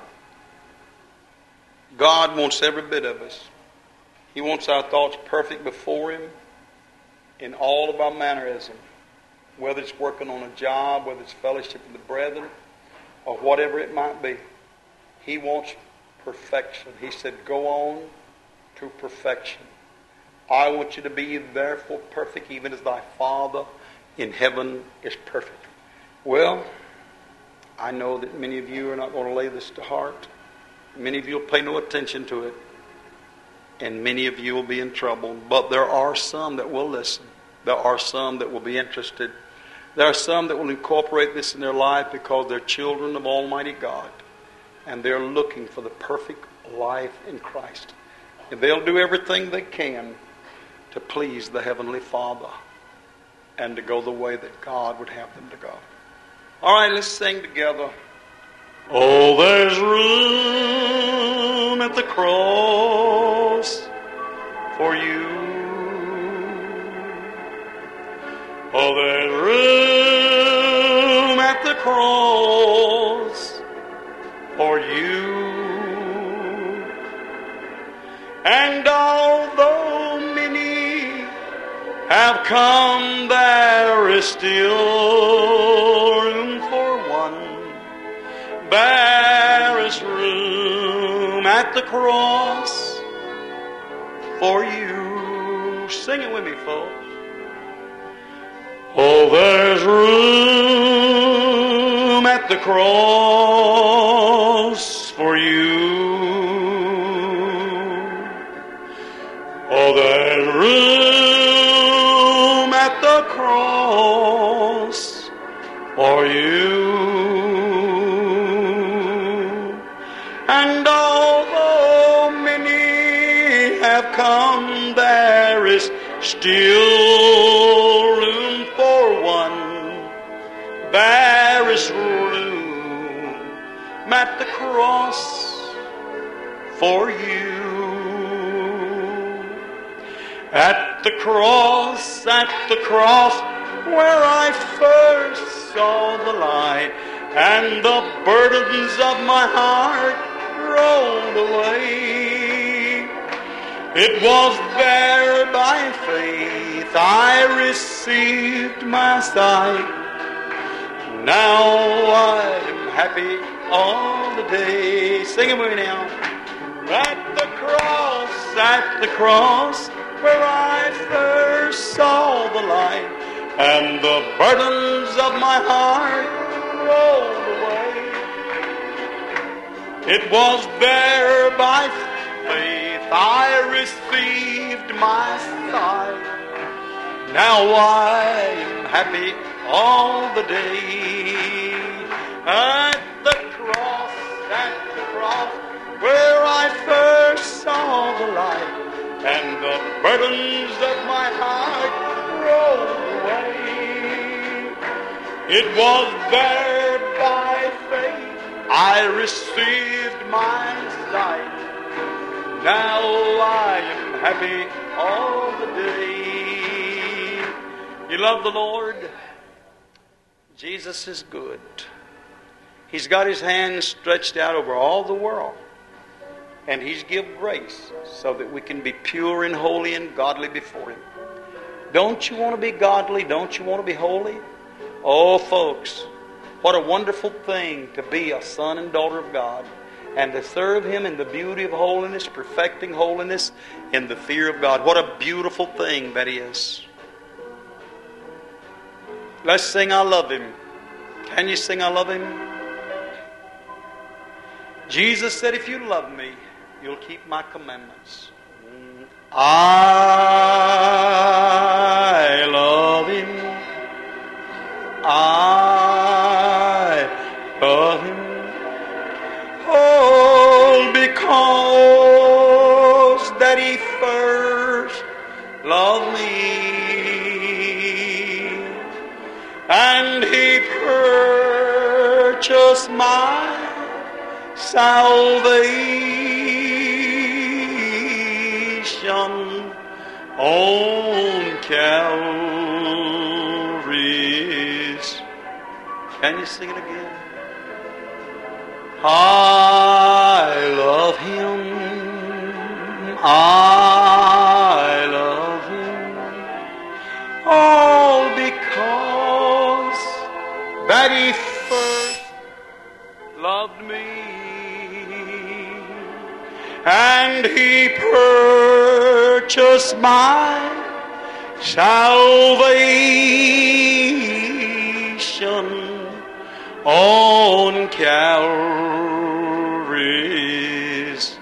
God wants every bit of us. He wants our thoughts perfect before Him in all of our mannerism. Whether it's working on a job, whether it's fellowship with the brethren, or whatever it might be. He wants perfection. He said, go on to perfection. I want you to be therefore perfect, even as thy Father in heaven is perfect. Well, I know that many of you are not going to lay this to heart. Many of you will pay no attention to it. And many of you will be in trouble. But there are some that will listen. There are some that will be interested. There are some that will incorporate this in their life because they're children of Almighty God. And they're looking for the perfect life in Christ. And they'll do everything they can to please the Heavenly Father and to go the way that God would have them to go. All right, let's sing together. Oh, there's room at the cross for you. Oh, there's room at the cross for you. And although many have come, there is still room for one. There is room at the cross for you. Sing it with me, folks. Oh, there's room at the cross for you. Oh, there's room at the cross for you. And although many have come, there is still room for one. There is room at the cross for you. At the cross, where I first saw the light, and the burdens of my heart rolled away. It was there by faith I received my sight. Now I am happy all the day. Sing it with me now. At the cross, where I first saw the light, and the burdens of my heart rolled away. It was there by faith I received my sight. Now I am happy all the day. At the cross, where I first saw the light, and the burdens of my heart rolled away. It was there by faith I received my sight. Now I am happy all the day. You love the Lord? Jesus is good. He's got His hands stretched out over all the world. And He's give grace so that we can be pure and holy and godly before Him. Don't you want to be godly? Don't you want to be holy? Oh, folks, what a wonderful thing to be a son and daughter of God and to serve Him in the beauty of holiness, perfecting holiness in the fear of God. What a beautiful thing that is. Let's sing I Love Him. Can you sing I Love Him? Jesus said, if you love me, you'll keep my commandments. I love Him. I love Him. Oh, because that He first loved me, and He purchased my salvation on Calvary's. Can you sing it again? I love Him. I love Him. All because that He first loved me, and He purchased my salvation on Calvary's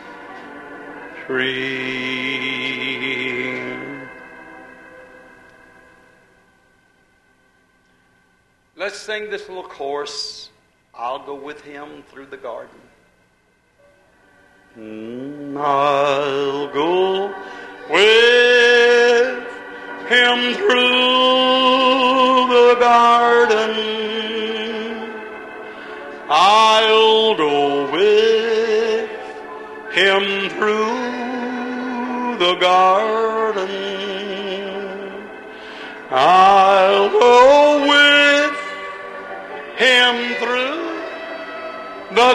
tree. Let's sing this little chorus. I'll go with Him through the garden. I'll go with Him through the garden. I'll go with Him through the garden. I'll go with Him through the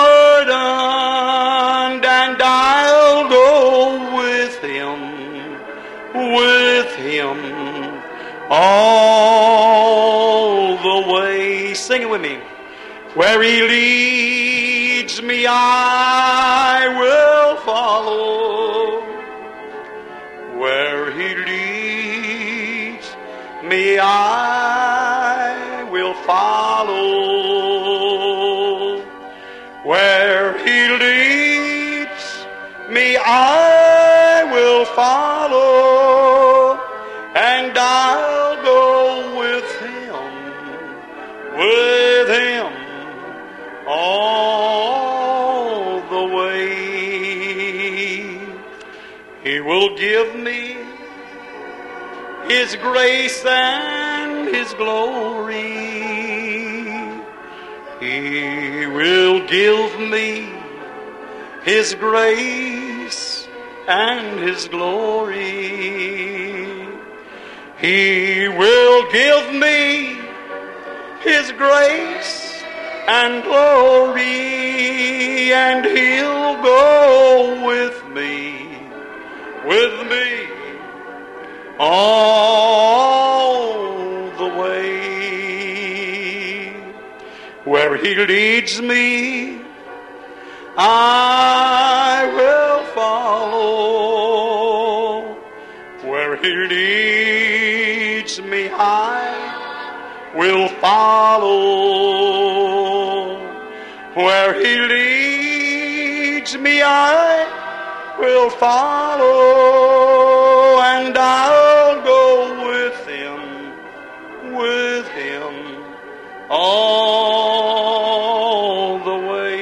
garden, and I'll go with Him all the way. Sing it with me. Where He leads me, I will follow. Where He leads me, I will follow. Where He leads me, I will follow, and I'll go with Him all the way. He will give me His grace and His glory. He will give me His grace and His glory. He will give me His grace and glory, and He'll go with me all the way. Where He leads me, I will follow. Where He leads me, I will follow. Where He leads me, I will follow, and I'll go with Him all the way.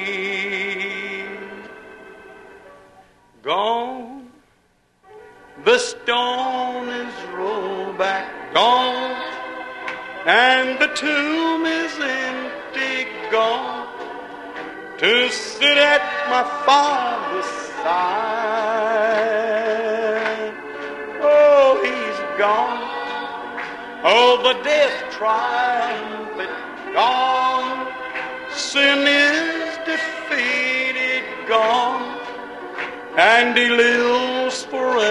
Gone, the stone is rolled back, gone, and the tomb is empty, gone, to sit at my Father's side. Oh, He's gone. Oh, the death triumphant, gone. Sin is defeated, gone, and He lives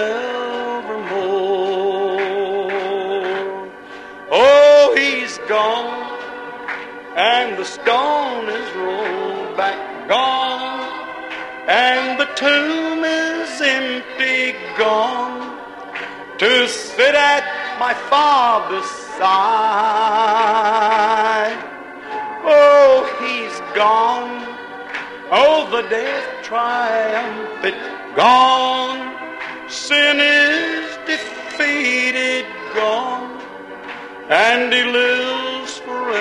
forevermore. Oh, He's gone, and the stone is rolled back, gone, and the tomb is empty, gone, to sit at my Father's side. Oh, He's gone. Oh, the death triumphant, gone. Sin is defeated, gone, and He lives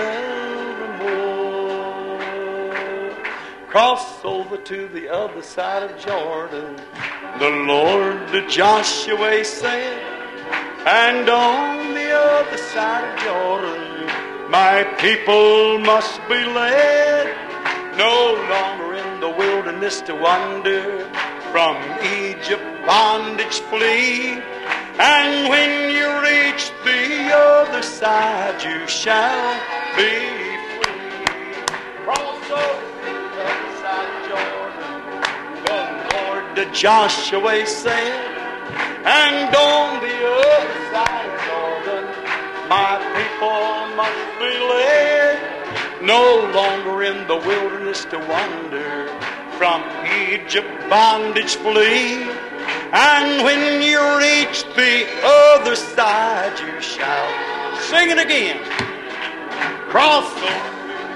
forevermore. Cross over to the other side of Jordan, the Lord to Joshua said, and on the other side of Jordan, my people must be led, no longer in the wilderness to wander, from Egypt bondage flee, and when you reach the other side, you shall be free. Cross over to the other side of Jordan, the Lord to Joshua said, and on the other side of Jordan, my people must be led, no longer in the wilderness to wander, from Egypt bondage flee, and when you reach the other side, you shall sing it again. Cross over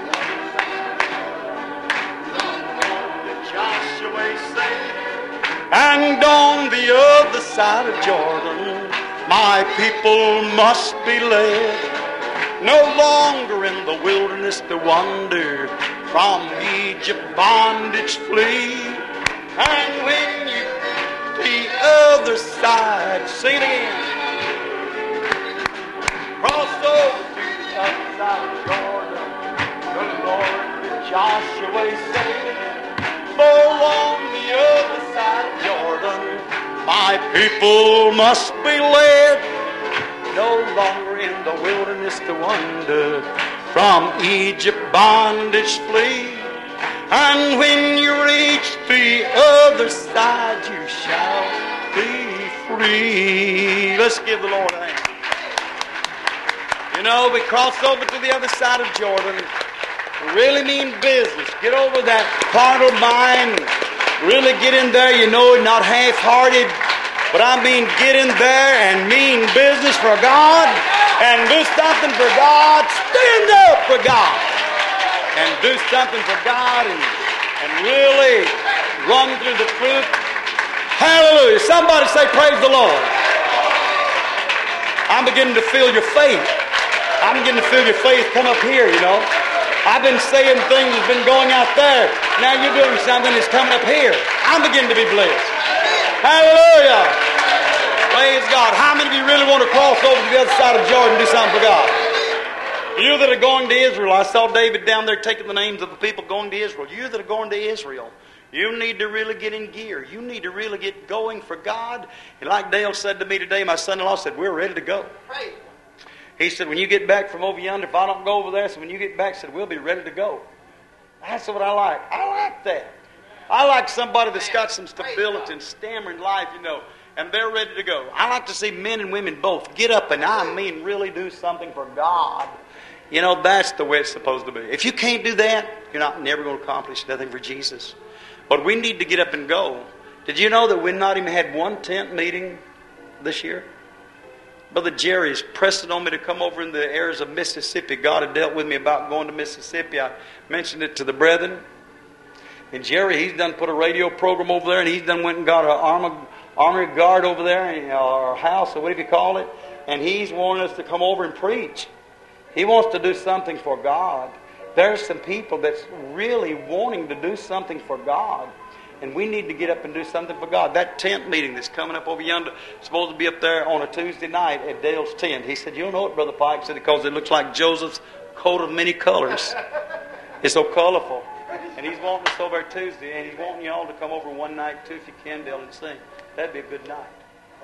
to Joshua said, and on the other side of Jordan, my people must be led, no longer in the wilderness to wander, from Egypt bondage flee, and when you the other side, sing it again. Cross over to the other side of Jordan, the Lord to Joshua said, for on the other side of Jordan, my people must be led, no longer in the wilderness to wander, from Egypt bondage flee, and when you reach the other side, you shall be free. Let's give the Lord a hand. You know, we cross over to the other side of Jordan. We really mean business. Get over that carnal mind. Really get in there, you know, not half-hearted. But I mean get in there and mean business for God and do something for God. Stand up for God and do something for God and really run through the truth. Hallelujah. Somebody say praise the Lord. I'm beginning to feel your faith. I'm beginning to feel your faith come up here, you know. I've been saying things that's been going out there. Now you're doing something that's coming up here. I'm beginning to be blessed. Hallelujah. Praise God. How many of you really want to cross over to the other side of Jordan and do something for God? You that are going to Israel, I saw David down there taking the names of the people going to Israel. You that are going to Israel, You need to really get in gear. You need to really get going for God. And like Dale said to me today, my son-in-law said, we're ready to go. He said, when you get back from over yonder, if I don't go over there, so when you get back, he said, we'll be ready to go. That's what I like. I like that. I like somebody that's got some stability and stamina in life, and they're ready to go. I like to see men and women both get up and really do something for God. That's the way it's supposed to be. If you can't do that, you're never going to accomplish nothing for Jesus. But we need to get up and go. Did you know that we've not even had one tent meeting this year? Brother Jerry is pressing on me to come over in the areas of Mississippi. God had dealt with me about going to Mississippi. I mentioned it to the brethren. And Jerry, he's done put a radio program over there, and he's done went and got an army guard over there, or house, or whatever you call it. And he's wanting us to come over and preach. He wants to do something for God. There's some people that's really wanting to do something for God. And we need to get up and do something for God. That tent meeting that's coming up over yonder is supposed to be up there on a Tuesday night at Dale's tent. He said, you'll know it, Brother Pike, said, because it looks like Joseph's coat of many colors. It's so colorful. And he's wanting us over Tuesday, and he's wanting you all to come over one night too, if you can, Dale, and sing. That'd be a good night.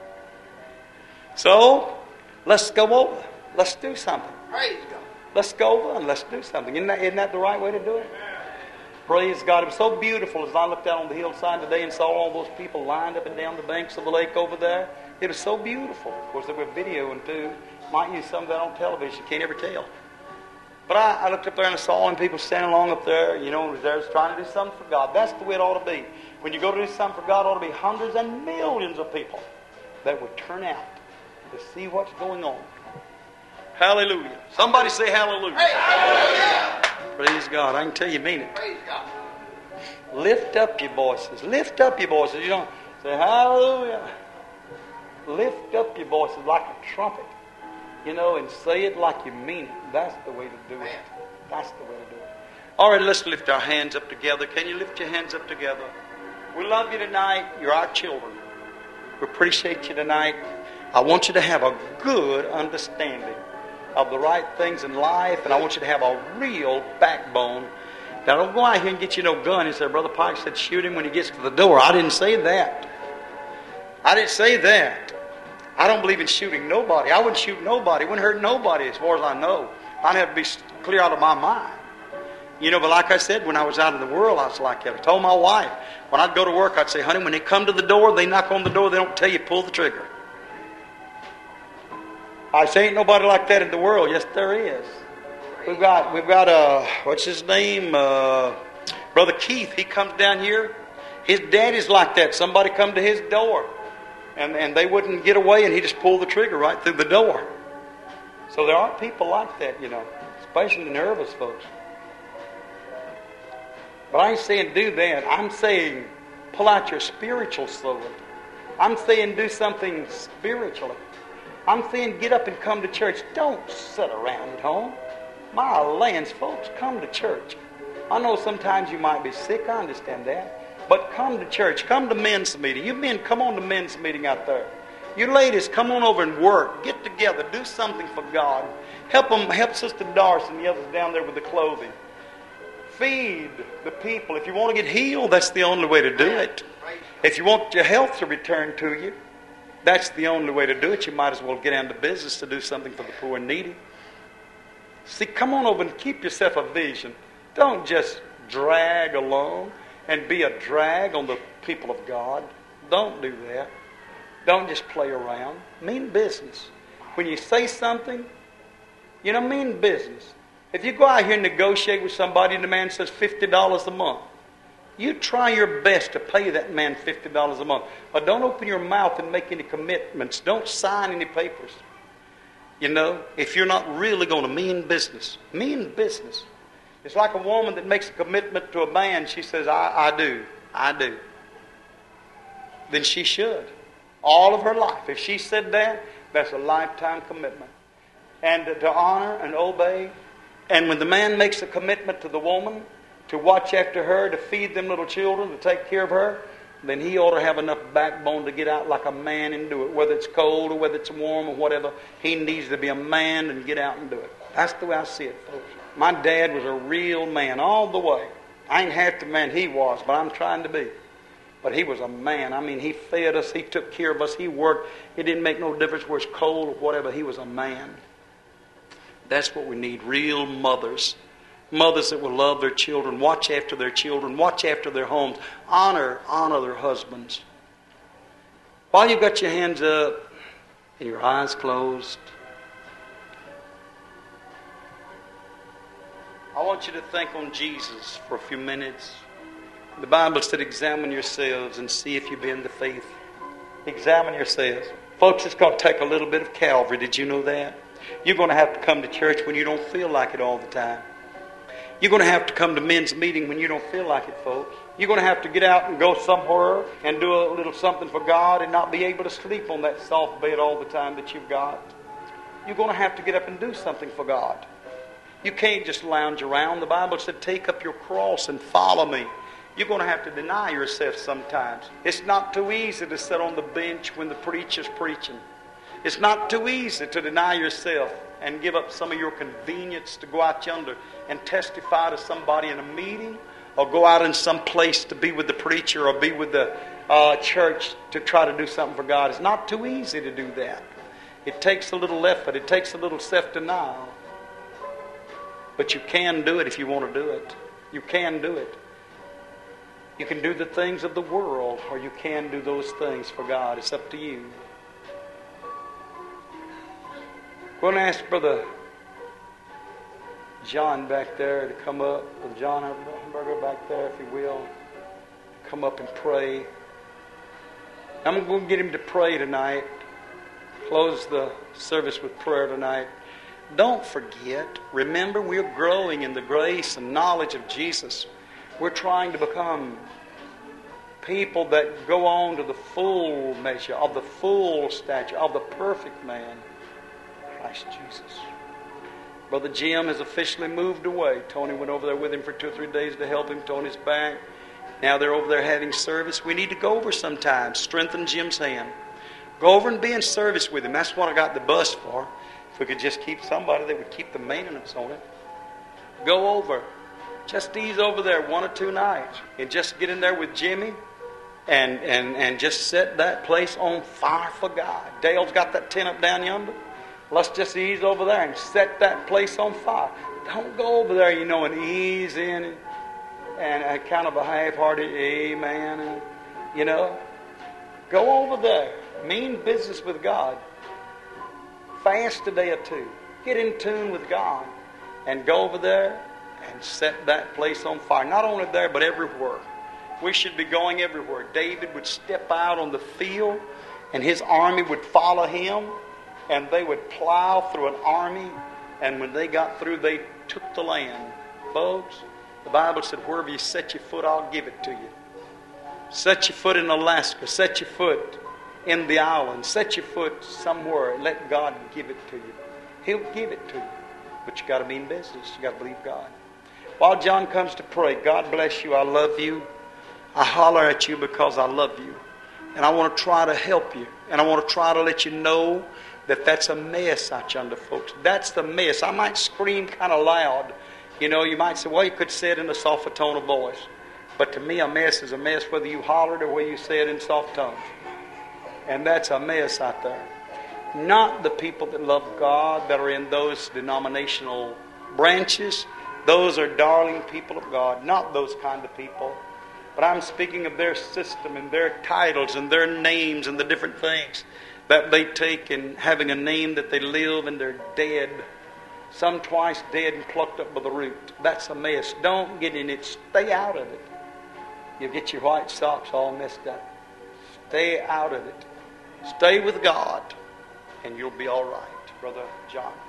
So, let's go over. Let's do something. Praise God. Let's go over and let's do something. Isn't that the right way to do it? Praise God. It was so beautiful as I looked out on the hillside today and saw all those people lined up and down the banks of the lake over there. It was so beautiful. Of course, there were video and too. Might use some of that on television. Can't ever tell. But I looked up there and I saw them people standing along up there, they're trying to do something for God. That's the way it ought to be. When you go to do something for God, it ought to be hundreds and millions of people that would turn out to see what's going on. Hallelujah. Somebody say hallelujah. Hey, hallelujah. Praise God. I can tell you mean it. Praise God. Lift up your voices. Lift up your voices. You don't say hallelujah. Lift up your voices like a trumpet. And say it like you mean it. That's the way to do it. That's the way to do it. All right, let's lift our hands up together. Can you lift your hands up together? We love you tonight. You're our children. We appreciate you tonight. I want you to have a good understanding of the right things in life, and I want you to have a real backbone. Now, don't go out here and get you no gun and say, Brother Pike said shoot him when he gets to the door. I didn't say that. I didn't say that. I don't believe in shooting nobody. I wouldn't shoot nobody. Wouldn't hurt nobody as far as I know. I'd have to be clear out of my mind. But like I said, when I was out in the world, I was like that. I told my wife, when I'd go to work, I'd say, honey, when they come to the door, they knock on the door, they don't tell you pull the trigger. I say ain't nobody like that in the world. Yes, there is. We've got what's his name? Brother Keith. He comes down here. His daddy's like that. Somebody come to his door, and they wouldn't get away, and he just pulled the trigger right through the door. So there are people like that, especially the nervous folks. But I ain't saying do that. I'm saying pull out your spiritual sword. I'm saying do something spiritually. I'm saying get up and come to church. Don't sit around at home. My lands, folks, come to church. I know sometimes you might be sick. I understand that. But come to church. Come to men's meeting. You men, come on to men's meeting out there. You ladies, come on over and work. Get together. Do something for God. Help Sister Doris and the others down there with the clothing. Feed the people. If you want to get healed, that's the only way to do it. If you want your health to return to you, that's the only way to do it. You might as well get down to business to do something for the poor and needy. See, come on over and keep yourself a vision. Don't just drag along and be a drag on the people of God. Don't do that. Don't just play around. Mean business. When you say something, mean business. If you go out here and negotiate with somebody and the man says $50 a month, you try your best to pay that man $50 a month. But don't open your mouth and make any commitments. Don't sign any papers. If you're not really going to mean business. Mean business. It's like a woman that makes a commitment to a man. She says, I do. Then she should. All of her life. If she said that, that's a lifetime commitment. And to honor and obey. And when the man makes a commitment to the woman, to watch after her, to feed them little children, to take care of her, then he ought to have enough backbone to get out like a man and do it. Whether it's cold or whether it's warm or whatever, he needs to be a man and get out and do it. That's the way I see it, folks. My dad was a real man all the way. I ain't half the man he was, but I'm trying to be. But he was a man. I mean, he fed us. He took care of us. He worked. It didn't make no difference where it's cold or whatever. He was a man. That's what we need. Real mothers. Mothers that will love their children, watch after their children, watch after their homes, honor their husbands. While you've got your hands up and your eyes closed, I want you to think on Jesus for a few minutes. The Bible said, examine yourselves and see if you be in the faith. Examine yourselves. Folks, it's going to take a little bit of Calvary. Did you know that? You're going to have to come to church when you don't feel like it all the time. You're going to have to come to men's meeting when you don't feel like it, folks. You're going to have to get out and go somewhere and do a little something for God and not be able to sleep on that soft bed all the time that you've got. You're going to have to get up and do something for God. You can't just lounge around. The Bible said, take up your cross and follow me. You're going to have to deny yourself sometimes. It's not too easy to sit on the bench when the preacher's preaching. It's not too easy to deny yourself and give up some of your convenience to go out yonder and testify to somebody in a meeting, or go out in some place to be with the preacher or be with the church to try to do something for God. It's not too easy to do that. It takes a little effort. It takes a little self-denial. But you can do it if you want to do it. You can do it. You can do the things of the world, or you can do those things for God. It's up to you. I'm going to ask Brother John back there to come up. Brother John Hamburger back there, if he will. Come up and pray. I'm going to get him to pray tonight. Close the service with prayer tonight. Don't forget. Remember, we're growing in the grace and knowledge of Jesus. We're trying to become people that go on to the full measure of the full stature of the perfect man, Christ Jesus. Brother Jim has officially moved away. Tony went over there with him for 2 or 3 days to help him. Tony's back. Now they're over there having service. We need to go over sometime. Strengthen Jim's hand. Go over and be in service with him. That's what I got the bus for. If we could just keep somebody that would keep the maintenance on it. Go over. Just ease over there 1 or 2 nights. And just get in there with Jimmy. And just set that place on fire for God. Dale's got that tent up down yonder. Let's just ease over there and set that place on fire. Don't go over there, and ease in and kind of a half-hearted amen. And, go over there. Mean business with God. Fast a day or 2. Get in tune with God. And go over there and set that place on fire. Not only there, but everywhere. We should be going everywhere. David would step out on the field, and his army would follow him, and they would plow through an army, and when they got through, they took the land. Folks, the Bible said, wherever you set your foot, I'll give it to you. Set your foot in Alaska. Set your foot in the islands. Set your foot somewhere. Let God give it to you. He'll give it to you. But you got to be in business. You got to believe God. While John comes to pray, God bless you. I love you. I holler at you because I love you. And I want to try to help you. And I want to try to let you know that that's a mess out yonder, folks. That's the mess. I might scream kind of loud. You might say, well, you could say it in a softer tone of voice. But to me, a mess is a mess whether you hollered or whether you say it in soft tones. And that's a mess out there. Not the people that love God that are in those denominational branches. Those are darling people of God. Not those kind of people. But I'm speaking of their system and their titles and their names and the different things that they take, and having a name that they live and they're dead. Some twice dead and plucked up by the root. That's a mess. Don't get in it. Stay out of it. You'll get your white socks all messed up. Stay out of it. Stay with God, and you'll be all right. Brother John.